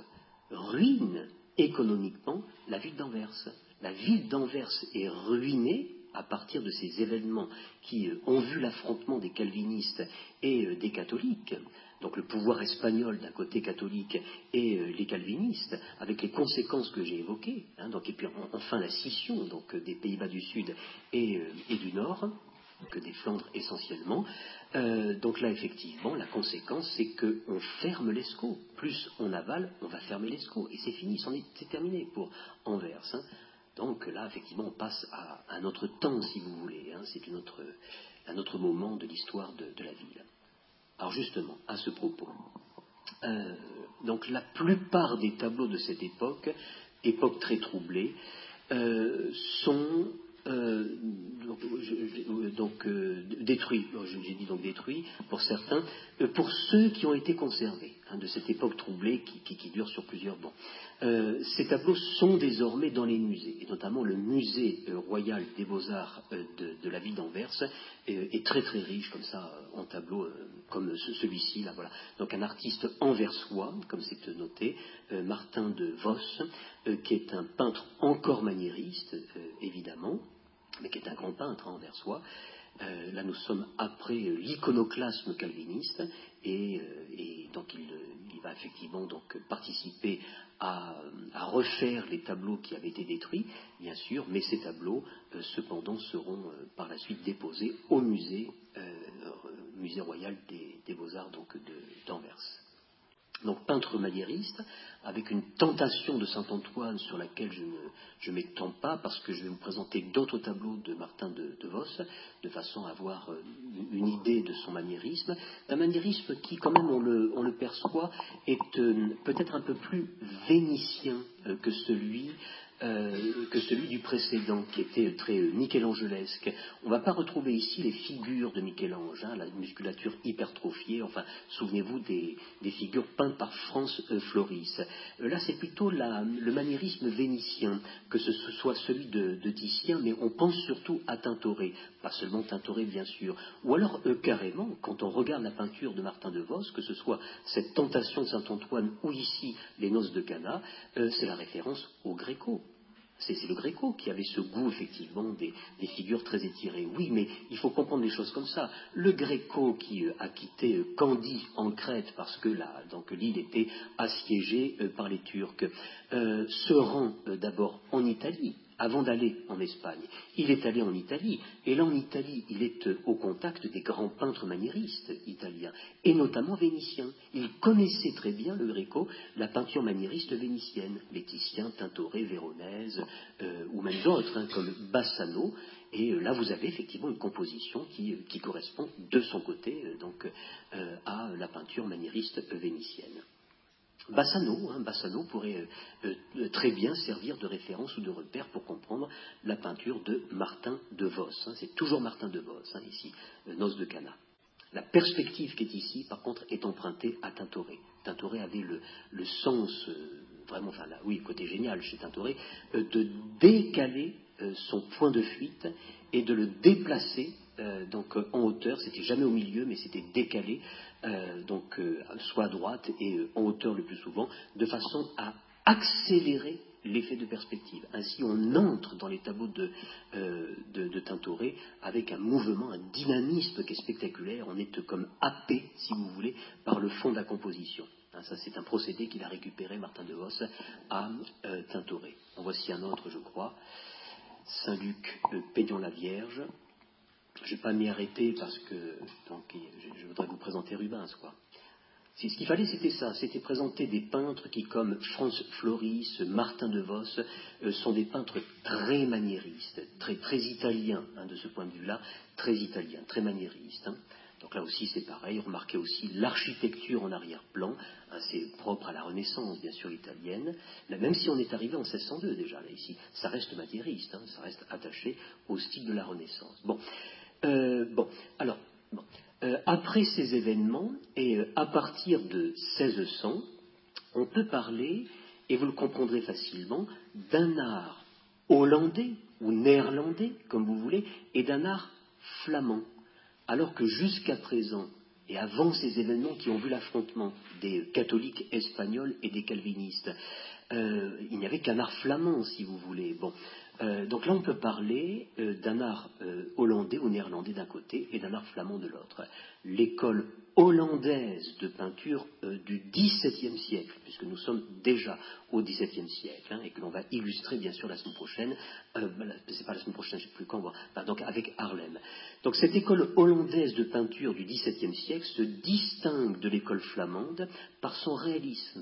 ruine économiquement la ville d'Anvers. La ville d'Anvers est ruinée à partir de ces événements qui euh, ont vu l'affrontement des calvinistes et euh, des catholiques, donc le pouvoir espagnol d'un côté catholique et euh, les calvinistes, avec les conséquences que j'ai évoquées, hein, donc, et puis en, enfin la scission donc, des Pays-Bas du Sud et, euh, et du Nord, que des Flandres essentiellement. Euh, donc là, effectivement, la conséquence, c'est qu'on ferme l'Escaut. Plus on avale, on va fermer l'Escaut. Et c'est fini, c'en est, c'est terminé pour Anvers. Hein. Donc là, effectivement, on passe à un autre temps, si vous voulez. Hein. C'est une autre, un autre moment de l'histoire de, de la ville. Alors justement, à ce propos, euh, donc la plupart des tableaux de cette époque, époque très troublée, euh, sont euh, donc, je, donc euh, détruits, j'ai dit donc détruits pour certains, euh, pour ceux qui ont été conservés, hein, de cette époque troublée qui, qui, qui dure sur plusieurs bancs. Euh, ces tableaux sont désormais dans les musées, et notamment le musée euh, royal des Beaux-Arts euh, de, de la ville d'Anvers euh, est très très riche comme ça en tableaux euh, comme ce, celui-ci là, voilà. Donc un artiste anversois, comme c'est noté, euh, Martin de Vos, euh, qui est un peintre encore maniériste, euh, évidemment, mais qui est un grand peintre anversois. Euh, là, nous sommes après euh, l'iconoclasme calviniste, et, euh, et donc il, il va effectivement donc participer à, à refaire les tableaux qui avaient été détruits, bien sûr, mais ces tableaux, euh, cependant, seront euh, par la suite déposés au musée, euh, musée royal des, des Beaux-Arts donc de, d'Anvers. Donc peintre maniériste, avec une tentation de Saint-Antoine sur laquelle je ne m'étends pas, parce que je vais vous présenter d'autres tableaux de Martin de, de Vos, de façon à avoir une idée de son maniérisme. Un maniérisme qui, quand même, on le, on le perçoit, est euh, peut-être un peu plus vénitien euh, que celui Euh, que celui du précédent, qui était très euh, michelangelesque. On ne va pas retrouver ici les figures de Michel-Ange, hein, la musculature hypertrophiée, enfin, souvenez-vous des, des figures peintes par Franz euh, Floris. Euh, là, c'est plutôt la, le maniérisme vénitien, que ce soit celui de, de Titien, mais on pense surtout à Tintoret, pas seulement Tintoret, bien sûr. Ou alors, euh, carrément, quand on regarde la peinture de Martin de Vos, que ce soit cette tentation de Saint-Antoine ou ici les noces de Cana, euh, c'est la référence au Gréco. C'est, c'est le Gréco qui avait ce goût, effectivement, des, des figures très étirées. Oui, mais il faut comprendre les choses comme ça. Le Gréco qui euh, a quitté euh, Candie en Crète parce que la, donc, l'île était assiégée euh, par les Turcs, euh, se rend euh, d'abord en Italie, avant d'aller en Espagne. Il est allé en Italie, et là en Italie, il est euh, au contact des grands peintres maniéristes italiens, et notamment vénitiens. Il connaissait très bien, le Gréco, la peinture maniériste vénitienne, les Titien, Tintoret, Véronèse, euh, ou même d'autres, hein, comme Bassano, et euh, là vous avez effectivement une composition qui, euh, qui correspond de son côté euh, donc, euh, à la peinture maniériste euh, vénitienne. Bassano, hein, Bassano pourrait euh, euh, très bien servir de référence ou de repère pour comprendre la peinture de Martin de Vos. Hein, c'est toujours Martin de Vos, hein, ici, euh, Noces de Cana. La perspective qui est ici, par contre, est empruntée à Tintoret. Tintoret avait le, le sens, euh, vraiment, enfin là, oui, côté génial chez Tintoret, euh, de décaler euh, son point de fuite et de le déplacer euh, donc euh, en hauteur. C'était jamais au milieu, mais c'était décalé, euh, donc euh, soit à droite et euh, en hauteur le plus souvent, de façon à accélérer l'effet de perspective. Ainsi, on entre dans les tableaux de, euh, de, de Tintoret avec un mouvement, un dynamisme qui est spectaculaire. On est comme happé, si vous voulez, par le fond de la composition. Hein, ça, c'est un procédé qu'il a récupéré, Martin de Vos, à euh, Tintoret. En voici un autre, je crois. Saint-Luc, euh, Pédion la Vierge. Je ne vais pas m'y arrêter parce que donc, je, je voudrais vous présenter Rubens, quoi. Ce qu'il fallait, c'était ça, c'était présenter des peintres qui, comme Franz Floris, Martin de Vos, euh, sont des peintres très maniéristes, très, très italiens, hein, de ce point de vue-là, très italiens, très maniéristes. Hein. Donc là aussi, c'est pareil, remarquez aussi l'architecture en arrière-plan, hein, c'est propre à la Renaissance, bien sûr, italienne, là, même si on est arrivé en seize cent deux déjà, là, ici, ça reste maniériste, hein, ça reste attaché au style de la Renaissance. Bon, euh, bon alors... Bon. Euh, après ces événements, et euh, à partir de seize cents, on peut parler, et vous le comprendrez facilement, d'un art hollandais ou néerlandais, comme vous voulez, et d'un art flamand. Alors que jusqu'à présent, et avant ces événements qui ont vu l'affrontement des catholiques espagnols et des calvinistes, euh, il n'y avait qu'un art flamand, si vous voulez. Bon. Euh, donc là, on peut parler euh, d'un art euh, hollandais ou néerlandais d'un côté et d'un art flamand de l'autre. L'école hollandaise de peinture euh, du dix-septième siècle, puisque nous sommes déjà au dix-septième siècle, hein, et que l'on va illustrer bien sûr la semaine prochaine, euh, c'est pas la semaine prochaine, je ne sais plus quand, enfin, donc avec Haarlem. Donc cette école hollandaise de peinture du dix-septième siècle se distingue de l'école flamande par son réalisme.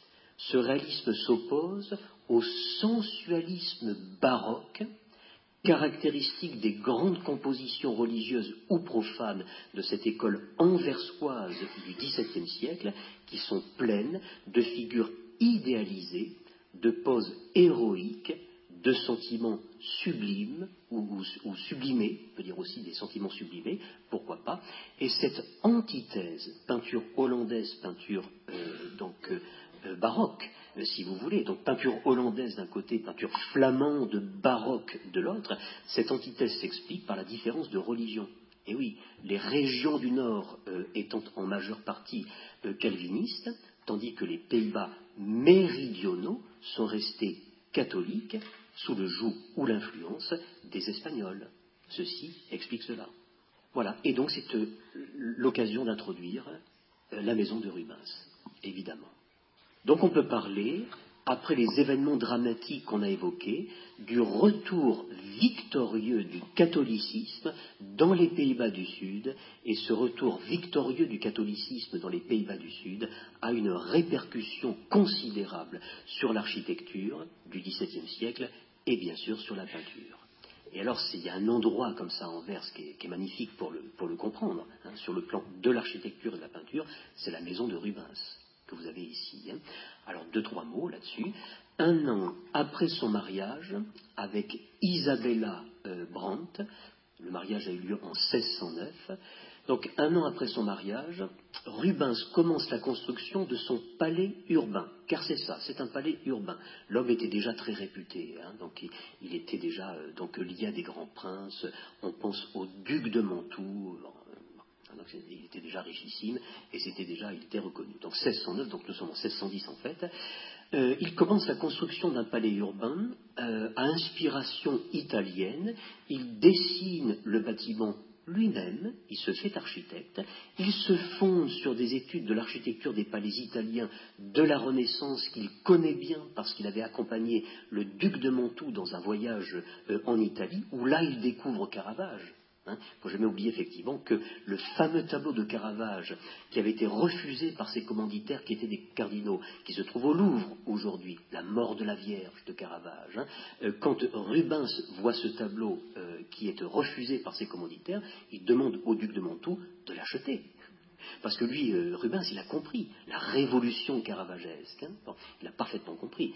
Ce réalisme s'oppose au sensualisme baroque, caractéristique des grandes compositions religieuses ou profanes de cette école anversoise du dix-septième siècle, qui sont pleines de figures idéalisées, de poses héroïques, de sentiments sublimes ou, ou, ou sublimés, on peut dire aussi des sentiments sublimés, pourquoi pas. Et cette antithèse, peinture hollandaise, peinture euh, donc euh, euh, baroque, euh, si vous voulez, donc peinture hollandaise d'un côté, peinture flamande baroque de l'autre, cette antithèse s'explique par la différence de religion. Et oui, les régions du Nord euh, étant en majeure partie euh, calvinistes, tandis que les Pays-Bas méridionaux sont restés catholiques sous le joug ou l'influence des Espagnols. Ceci explique cela. Voilà, et donc c'est euh, l'occasion d'introduire euh, la maison de Rubens, évidemment. Donc on peut parler, après les événements dramatiques qu'on a évoqués, du retour victorieux du catholicisme dans les Pays-Bas du Sud, et ce retour victorieux du catholicisme dans les Pays-Bas du Sud a une répercussion considérable sur l'architecture du dix-septième siècle et bien sûr sur la peinture. Et alors, il y a un endroit comme ça en Anvers qui est, qui est magnifique pour le, pour le comprendre, hein, sur le plan de l'architecture et de la peinture, c'est la maison de Rubens que vous avez ici. Hein. Alors, deux, trois mots là-dessus. Un an après son mariage avec Isabella euh, Brandt, le mariage a eu lieu en seize cent neuf, donc un an après son mariage, Rubens commence la construction de son palais urbain, car c'est ça, c'est un palais urbain. L'homme était déjà très réputé, hein, donc il, il était déjà euh, donc, lié à des grands princes, on pense au duc de Mantoue, euh, donc il était déjà richissime, et c'était déjà, il était reconnu. Donc seize cent neuf, donc nous sommes en seize cent dix en fait, euh, il commence la construction d'un palais urbain euh, à inspiration italienne, il dessine le bâtiment lui-même, il se fait architecte, il se fonde sur des études de l'architecture des palais italiens de la Renaissance qu'il connaît bien parce qu'il avait accompagné le duc de Mantoue dans un voyage euh, en Italie, où là il découvre Caravage. Il hein, ne faut jamais oublier effectivement que le fameux tableau de Caravage, qui avait été refusé par ses commanditaires, qui étaient des cardinaux, qui se trouve au Louvre aujourd'hui, la mort de la Vierge de Caravage, hein, euh, quand Rubens voit ce tableau euh, qui est refusé par ses commanditaires, il demande au duc de Mantoue de l'acheter. Parce que lui, euh, Rubens, il a compris la révolution caravagesque. Hein. Bon, il a parfaitement compris.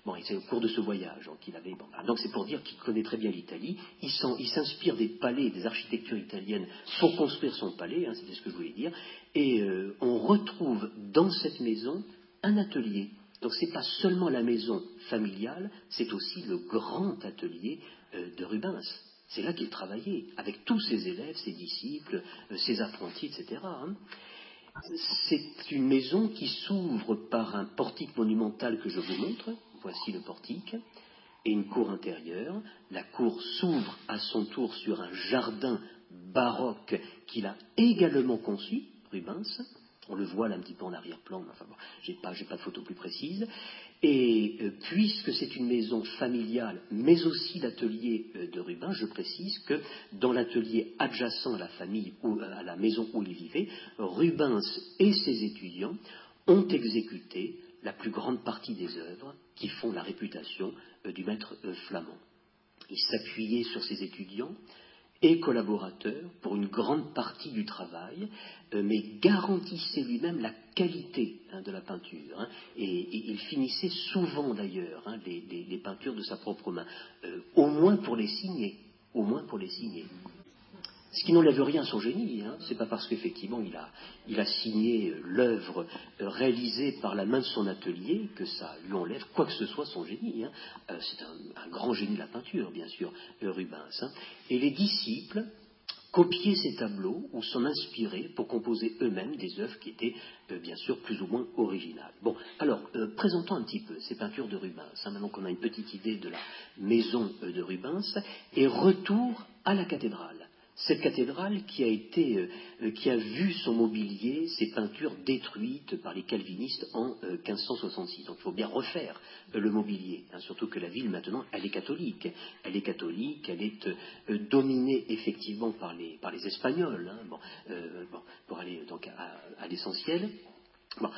Bon, et c'est au cours de ce voyage donc, qu'il avait. Bon, donc c'est pour dire qu'il connaît très bien l'Italie. Il, il s'inspire des palais, des architectures italiennes pour construire son palais, hein, c'était ce que je voulais dire. Et euh, on retrouve dans cette maison un atelier. Donc ce n'est pas seulement la maison familiale, c'est aussi le grand atelier euh, de Rubens. C'est là qu'il travaillait, avec tous ses élèves, ses disciples, euh, ses apprentis, et cetera. Hein. C'est une maison qui s'ouvre par un portique monumental que je vous montre. Voici le portique. Et une cour intérieure. La cour s'ouvre à son tour sur un jardin baroque qu'il a également conçu, Rubens. On le voit là un petit peu en arrière-plan, mais enfin bon, j'ai pas, j'ai pas de photo plus précise. Et euh, puisque c'est une maison familiale, mais aussi l'atelier euh, de Rubens, je précise que dans l'atelier adjacent à la famille ou à la maison où il vivait, Rubens et ses étudiants ont exécuté la plus grande partie des œuvres qui font la réputation euh, du maître euh, flamand. Il s'appuyait sur ses étudiants et collaborateur pour une grande partie du travail, euh, mais garantissait lui-même la qualité hein, de la peinture. Hein, et, et il finissait souvent d'ailleurs hein, les, les, les peintures de sa propre main, euh, au moins pour les signer, au moins pour les signer. Ce qui n'enlève rien à son génie, hein. C'est pas parce qu'effectivement il a, il a signé l'œuvre réalisée par la main de son atelier que ça lui enlève quoi que ce soit son génie. Hein. Euh, c'est un, un grand génie de la peinture, bien sûr, Rubens. Hein. Et les disciples copiaient ces tableaux ou s'en inspiraient pour composer eux-mêmes des œuvres qui étaient euh, bien sûr plus ou moins originales. Bon, alors euh, présentons un petit peu ces peintures de Rubens. Hein, maintenant qu'on a une petite idée de la maison euh, de Rubens, et retour à la cathédrale. Cette cathédrale qui a été, euh, qui a vu son mobilier, ses peintures détruites par les calvinistes en euh, quinze cent soixante-six. Donc il faut bien refaire euh, le mobilier, hein, surtout que la ville maintenant, elle est catholique. Elle est catholique, elle est euh, dominée effectivement par les, par les Espagnols, hein, bon, euh, bon, pour aller donc à, à l'essentiel. Bon.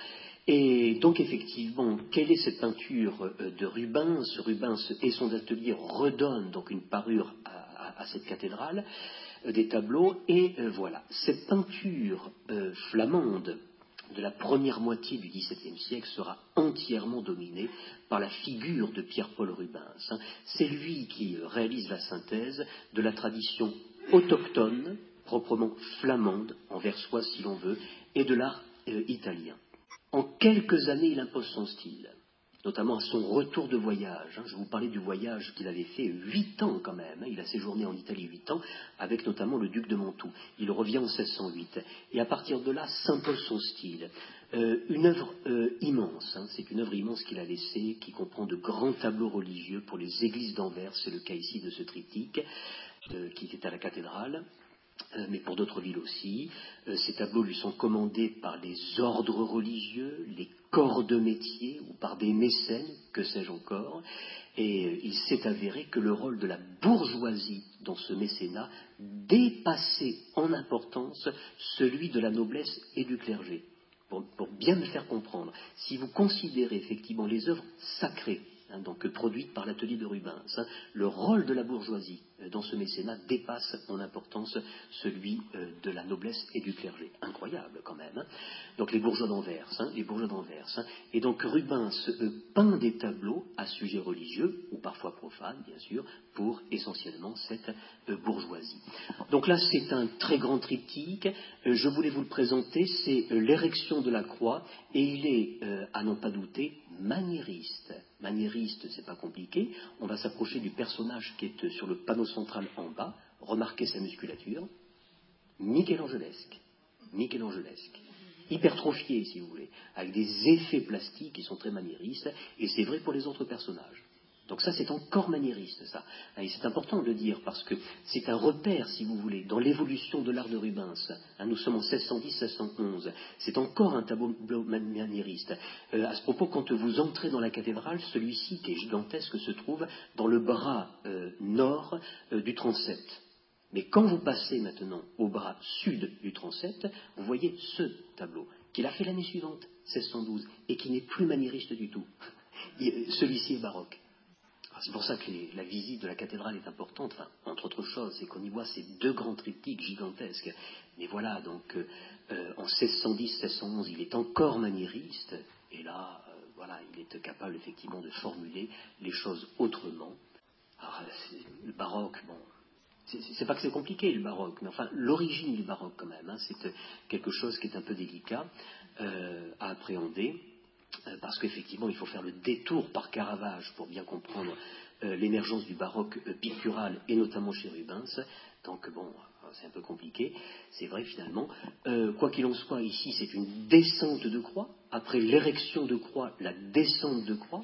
Et donc effectivement, quelle est cette peinture euh, de Rubens? Rubens et son atelier redonnent donc une parure à, à, à cette cathédrale. Des tableaux, et euh, voilà, cette peinture euh, flamande de la première moitié du dix-septième siècle sera entièrement dominée par la figure de Pierre-Paul Rubens. Hein. C'est lui qui réalise la synthèse de la tradition autochtone, proprement flamande, anversoise si l'on veut, et de l'art euh, italien. En quelques années, il impose son style, notamment à son retour de voyage. Hein. Je vous parlais du voyage qu'il avait fait huit ans quand même. Hein. Il a séjourné en Italie huit ans, avec notamment le duc de Mantoue. Il revient en seize cent huit. Et à partir de là, s'impose son style. Euh, une œuvre euh, immense. Hein. C'est une œuvre immense qu'il a laissée, qui comprend de grands tableaux religieux pour les églises d'Anvers. C'est le cas ici de ce triptyque, euh, qui était à la cathédrale. Euh, mais pour d'autres villes aussi. Euh, ces tableaux lui sont commandés par les ordres religieux, les corps de métier ou par des mécènes, que sais-je encore. Et euh, il s'est avéré que le rôle de la bourgeoisie dans ce mécénat dépassait en importance celui de la noblesse et du clergé. Pour, pour bien me faire comprendre, si vous considérez effectivement les œuvres sacrées, Hein, donc produite par l'atelier de Rubens. Hein, le rôle de la bourgeoisie euh, dans ce mécénat dépasse en importance celui euh, de la noblesse et du clergé. Incroyable quand même. Hein. Donc les bourgeois d'Anvers, hein, les bourgeois d'Anvers. Hein, et donc Rubens euh, peint des tableaux à sujet religieux, ou parfois profanes bien sûr, pour essentiellement cette euh, bourgeoisie. Donc là c'est un très grand triptyque. Euh, je voulais vous le présenter, c'est euh, l'érection de la croix, et il est, euh, à n'en pas douter, maniériste. Maniériste, c'est pas compliqué. On va s'approcher du personnage qui est sur le panneau central en bas. Remarquez sa musculature. Michel-Angelesque. Michel-Angelesque. Hypertrophié, si vous voulez, avec des effets plastiques qui sont très maniéristes, et c'est vrai pour les autres personnages. Donc ça, c'est encore maniériste, ça. Et c'est important de le dire, parce que c'est un repère, si vous voulez, dans l'évolution de l'art de Rubens. Hein, nous sommes en seize cent dix seize cent onze. C'est encore un tableau maniériste. Euh, à ce propos, quand vous entrez dans la cathédrale, celui-ci, qui est gigantesque, se trouve dans le bras euh, nord euh, du transept. Mais quand vous passez maintenant au bras sud du transept, vous voyez ce tableau, qu'il a fait l'année suivante, seize cent douze, et qui n'est plus maniériste du tout. Celui-ci est baroque. C'est pour ça que les, la visite de la cathédrale est importante, enfin, entre autres choses, c'est qu'on y voit ces deux grands triptyques gigantesques. Mais voilà, donc, euh, en seize cent dix seize cent onze, il est encore maniériste, et là, euh, voilà, il est capable effectivement de formuler les choses autrement. Alors, le baroque, bon, c'est, c'est pas que c'est compliqué le baroque, mais enfin l'origine du baroque quand même, hein, c'est quelque chose qui est un peu délicat euh, à appréhender, euh, parce qu'effectivement il faut faire le détour par Caravage pour bien comprendre euh, l'émergence du baroque euh, pictural, et notamment chez Rubens. Donc bon, c'est un peu compliqué, c'est vrai finalement. Euh, quoi qu'il en soit, ici c'est une descente de croix, après l'érection de croix, la descente de croix,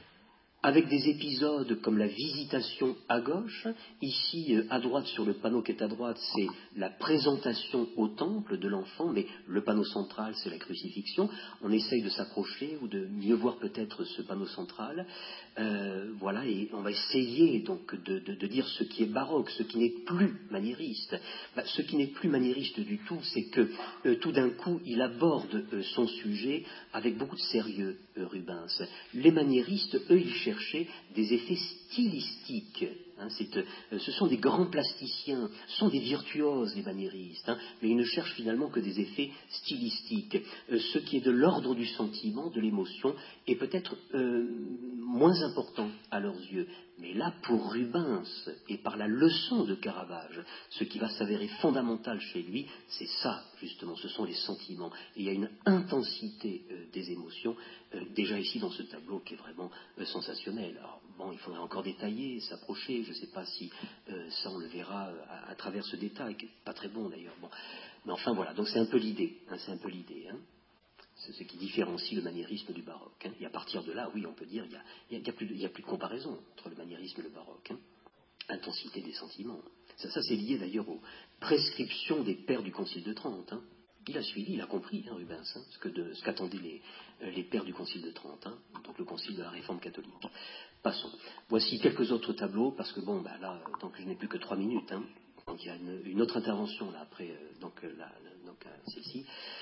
avec des épisodes comme la visitation à gauche. Ici, à droite, sur le panneau qui est à droite, c'est la présentation au temple de l'enfant, mais le panneau central, c'est la crucifixion. On essaye de s'approcher ou de mieux voir peut-être ce panneau central. Euh, voilà, et on va essayer donc de, de, de dire ce qui est baroque, ce qui n'est plus maniériste. Bah, ce qui n'est plus maniériste du tout, c'est que euh, tout d'un coup, il aborde euh, son sujet avec beaucoup de sérieux, euh, Rubens. Les maniéristes, eux, ils cherchaient des effets stylistiques. Hein, c'est, euh, ce sont des grands plasticiens, ce sont des virtuoses, les maniéristes, hein, mais ils ne cherchent finalement que des effets stylistiques. Euh, ce qui est de l'ordre du sentiment, de l'émotion, est peut-être euh, moins important à leurs yeux. Mais là, pour Rubens, et par la leçon de Caravage, ce qui va s'avérer fondamental chez lui, c'est ça, justement, ce sont les sentiments. Et il y a une intensité euh, des émotions, euh, déjà ici dans ce tableau, qui est vraiment euh, sensationnel. Alors, bon, il faudrait encore détailler, s'approcher, je ne sais pas si euh, ça on le verra à, à travers ce détail, qui n'est pas très bon d'ailleurs. Bon. Mais enfin voilà, donc c'est un peu l'idée, hein, c'est un peu l'idée. Hein. C'est ce qui différencie le maniérisme du baroque. Hein. Et à partir de là, oui, on peut dire qu'il n'y a, a, a, a, a plus de comparaison entre le maniérisme et le baroque. Hein. Intensité des sentiments. Ça, ça c'est lié d'ailleurs aux prescriptions des pères du Concile de Trente. Hein. Il a suivi, il a compris, hein, Rubens, hein, ce, que de, ce qu'attendaient les, les pères du Concile de Trente, hein, donc le Concile de la Réforme catholique. Passons. Voici quelques autres tableaux, parce que bon, ben là, donc je n'ai plus que trois minutes. Hein, donc il y a une, une autre intervention là après, euh, donc, euh, là, donc euh, celle-ci.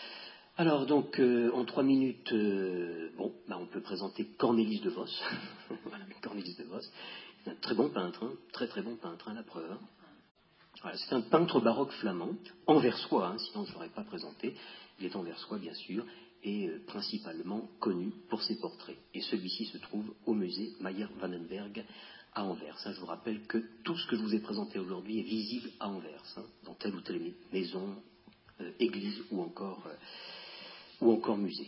Alors donc euh, en trois minutes, euh, bon, ben, on peut présenter Cornelis de Vos. Voilà, Cornelis de Vos, un très bon peintre, hein, très très bon peintre, hein, la preuve. Hein. Voilà, c'est un peintre baroque flamand, anversois, hein, sinon je ne l'aurais pas présenté. Il est anversois bien sûr, et euh, principalement connu pour ses portraits. Et celui-ci se trouve au musée Mayer-Wannenberg à Anvers. Hein. Je vous rappelle que tout ce que je vous ai présenté aujourd'hui est visible à Anvers, hein, dans telle ou telle maison, euh, église ou encore, euh, ou encore musée.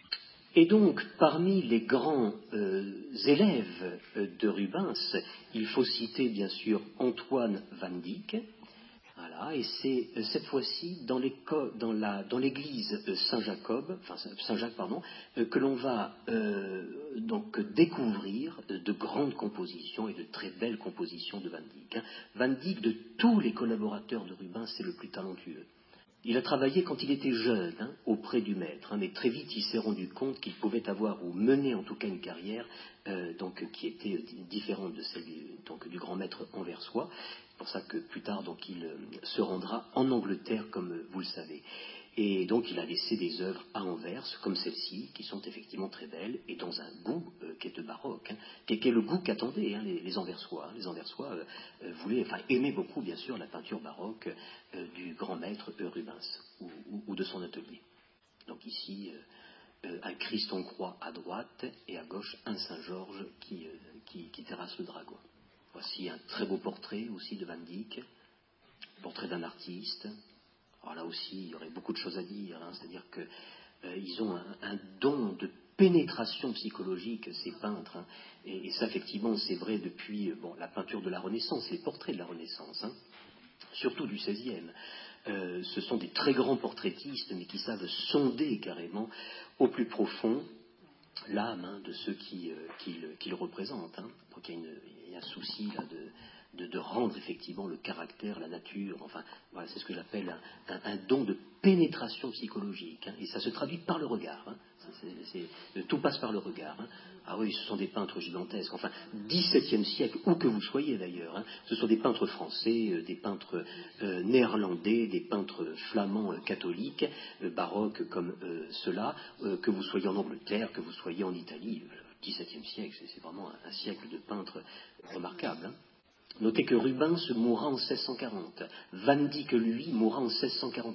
Et donc, parmi les grands euh, élèves euh, de Rubens, il faut citer bien sûr Antoine van Dyck. Voilà, et c'est euh, cette fois-ci dans, dans, la, dans l'église euh, Saint-Jacob, enfin Saint-Jacques, pardon, euh, que l'on va euh, donc découvrir de, de grandes compositions et de très belles compositions de Van Dyck. Hein. Van Dyck, de tous les collaborateurs de Rubens, c'est le plus talentueux. Il a travaillé quand il était jeune, hein, auprès du maître, hein, mais très vite il s'est rendu compte qu'il pouvait avoir, ou mener en tout cas une carrière euh, donc, qui était différente de celle du, donc, du grand maître anversois. C'est pour ça que plus tard donc, il euh, se rendra en Angleterre, comme euh, vous le savez. Et donc il a laissé des œuvres à Anvers, comme celle-ci, qui sont effectivement très belles, et dans un goût euh, qui est de baroque, hein, qui, qui est le goût qu'attendaient hein, les, les Anversois. Hein. Les Anversois euh, euh, voulaient, enfin aimaient beaucoup bien sûr la peinture baroque euh, du grand maître euh, Rubens, ou, ou, ou de son atelier. Donc ici, euh, euh, un Christ en croix à droite, et à gauche un Saint-Georges qui, euh, qui, qui terrasse le dragon. Voici un très beau portrait aussi de Van Dyck, portrait d'un artiste. Alors là aussi, il y aurait beaucoup de choses à dire, hein, c'est-à-dire qu'ils euh, ont un, un don de pénétration psychologique, ces peintres, hein, et, et ça, effectivement, c'est vrai depuis bon, la peinture de la Renaissance, les portraits de la Renaissance, hein, surtout du seizième. Euh, ce sont des très grands portraitistes, mais qui savent sonder carrément au plus profond l'âme hein, de ceux qui, euh, qui, le, qui le représentent. Hein. Donc il y a, une, il y a un souci là de... De, de rendre effectivement le caractère, la nature, enfin, voilà, c'est ce que j'appelle un, un, un don de pénétration psychologique. Hein, et ça se traduit par le regard. Hein, c'est, c'est, tout passe par le regard. Hein. Ah oui, ce sont des peintres gigantesques. Enfin, dix-septième siècle, où que vous soyez d'ailleurs, hein, ce sont des peintres français, euh, des peintres euh, néerlandais, des peintres flamands euh, catholiques, euh, baroques comme euh, ceux-là, euh, que vous soyez en Angleterre, que vous soyez en Italie. Le dix-septième siècle, c'est, c'est vraiment un, un siècle de peintres remarquable. Hein. Notez que Rubens mourra en seize cent quarante. Van Dyck, lui, mourra en seize cent quarante et un.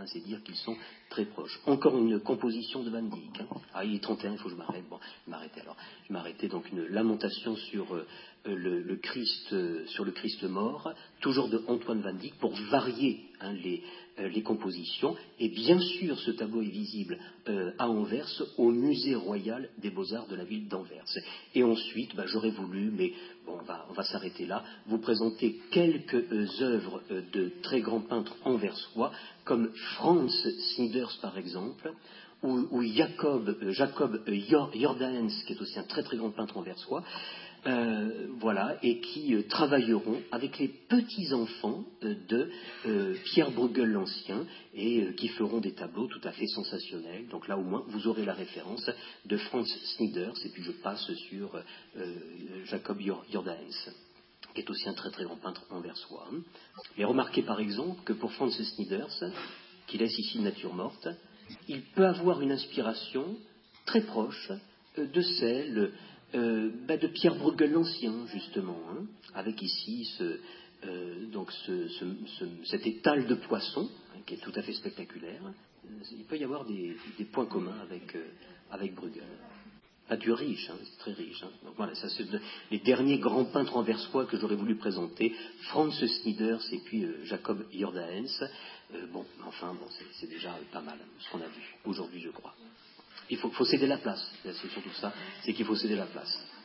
Hein, c'est dire qu'ils sont très proches. Encore une composition de Van Dyck. Hein. Ah, il est trente et un, il faut que je m'arrête. Bon, je m'arrêtais alors. Je m'arrêtais donc une lamentation sur euh, le, le Christ, euh, sur le Christ mort, toujours de Antoine Van Dyck, pour varier hein, les, euh, les compositions. Et bien sûr, ce tableau est visible euh, à Anvers, au Musée royal des Beaux-Arts de la ville d'Anvers. Et ensuite, bah, j'aurais voulu, mais bon, on va, on va s'arrêter là, vous présenter quelques euh, œuvres euh, de très grands peintres anversois, comme Franz Snyders par exemple, ou, ou Jacob, euh, Jacob euh, Jordaens, qui est aussi un très très grand peintre anversois, euh, voilà, et qui euh, travailleront avec les petits-enfants euh, de euh, Pierre Bruegel l'Ancien, et euh, qui feront des tableaux tout à fait sensationnels. Donc là au moins vous aurez la référence de Franz Snyders, et puis je passe sur euh, Jacob Jordaens, qui est aussi un très très grand peintre anversois. Et remarquez par exemple que pour Franz Snyders, qui laisse ici une nature morte, il peut avoir une inspiration très proche euh, de celle euh, bah, de Pierre Bruegel l'Ancien, justement, hein, avec ici ce, euh, donc ce, ce, ce, cet étal de poisson, hein, qui est tout à fait spectaculaire. Il peut y avoir des, des points communs avec, euh, avec Bruegel. Peinture riche, hein, c'est très riche. Hein. Donc voilà, ça c'est les derniers grands peintres anversois que j'aurais voulu présenter, Franz Snyders et puis euh, Jacob Jordaens. Euh, bon, enfin, bon, c'est, c'est déjà euh, pas mal ce qu'on a vu aujourd'hui, je crois. Il faut, faut céder la place, c'est surtout ça, c'est qu'il faut céder la place.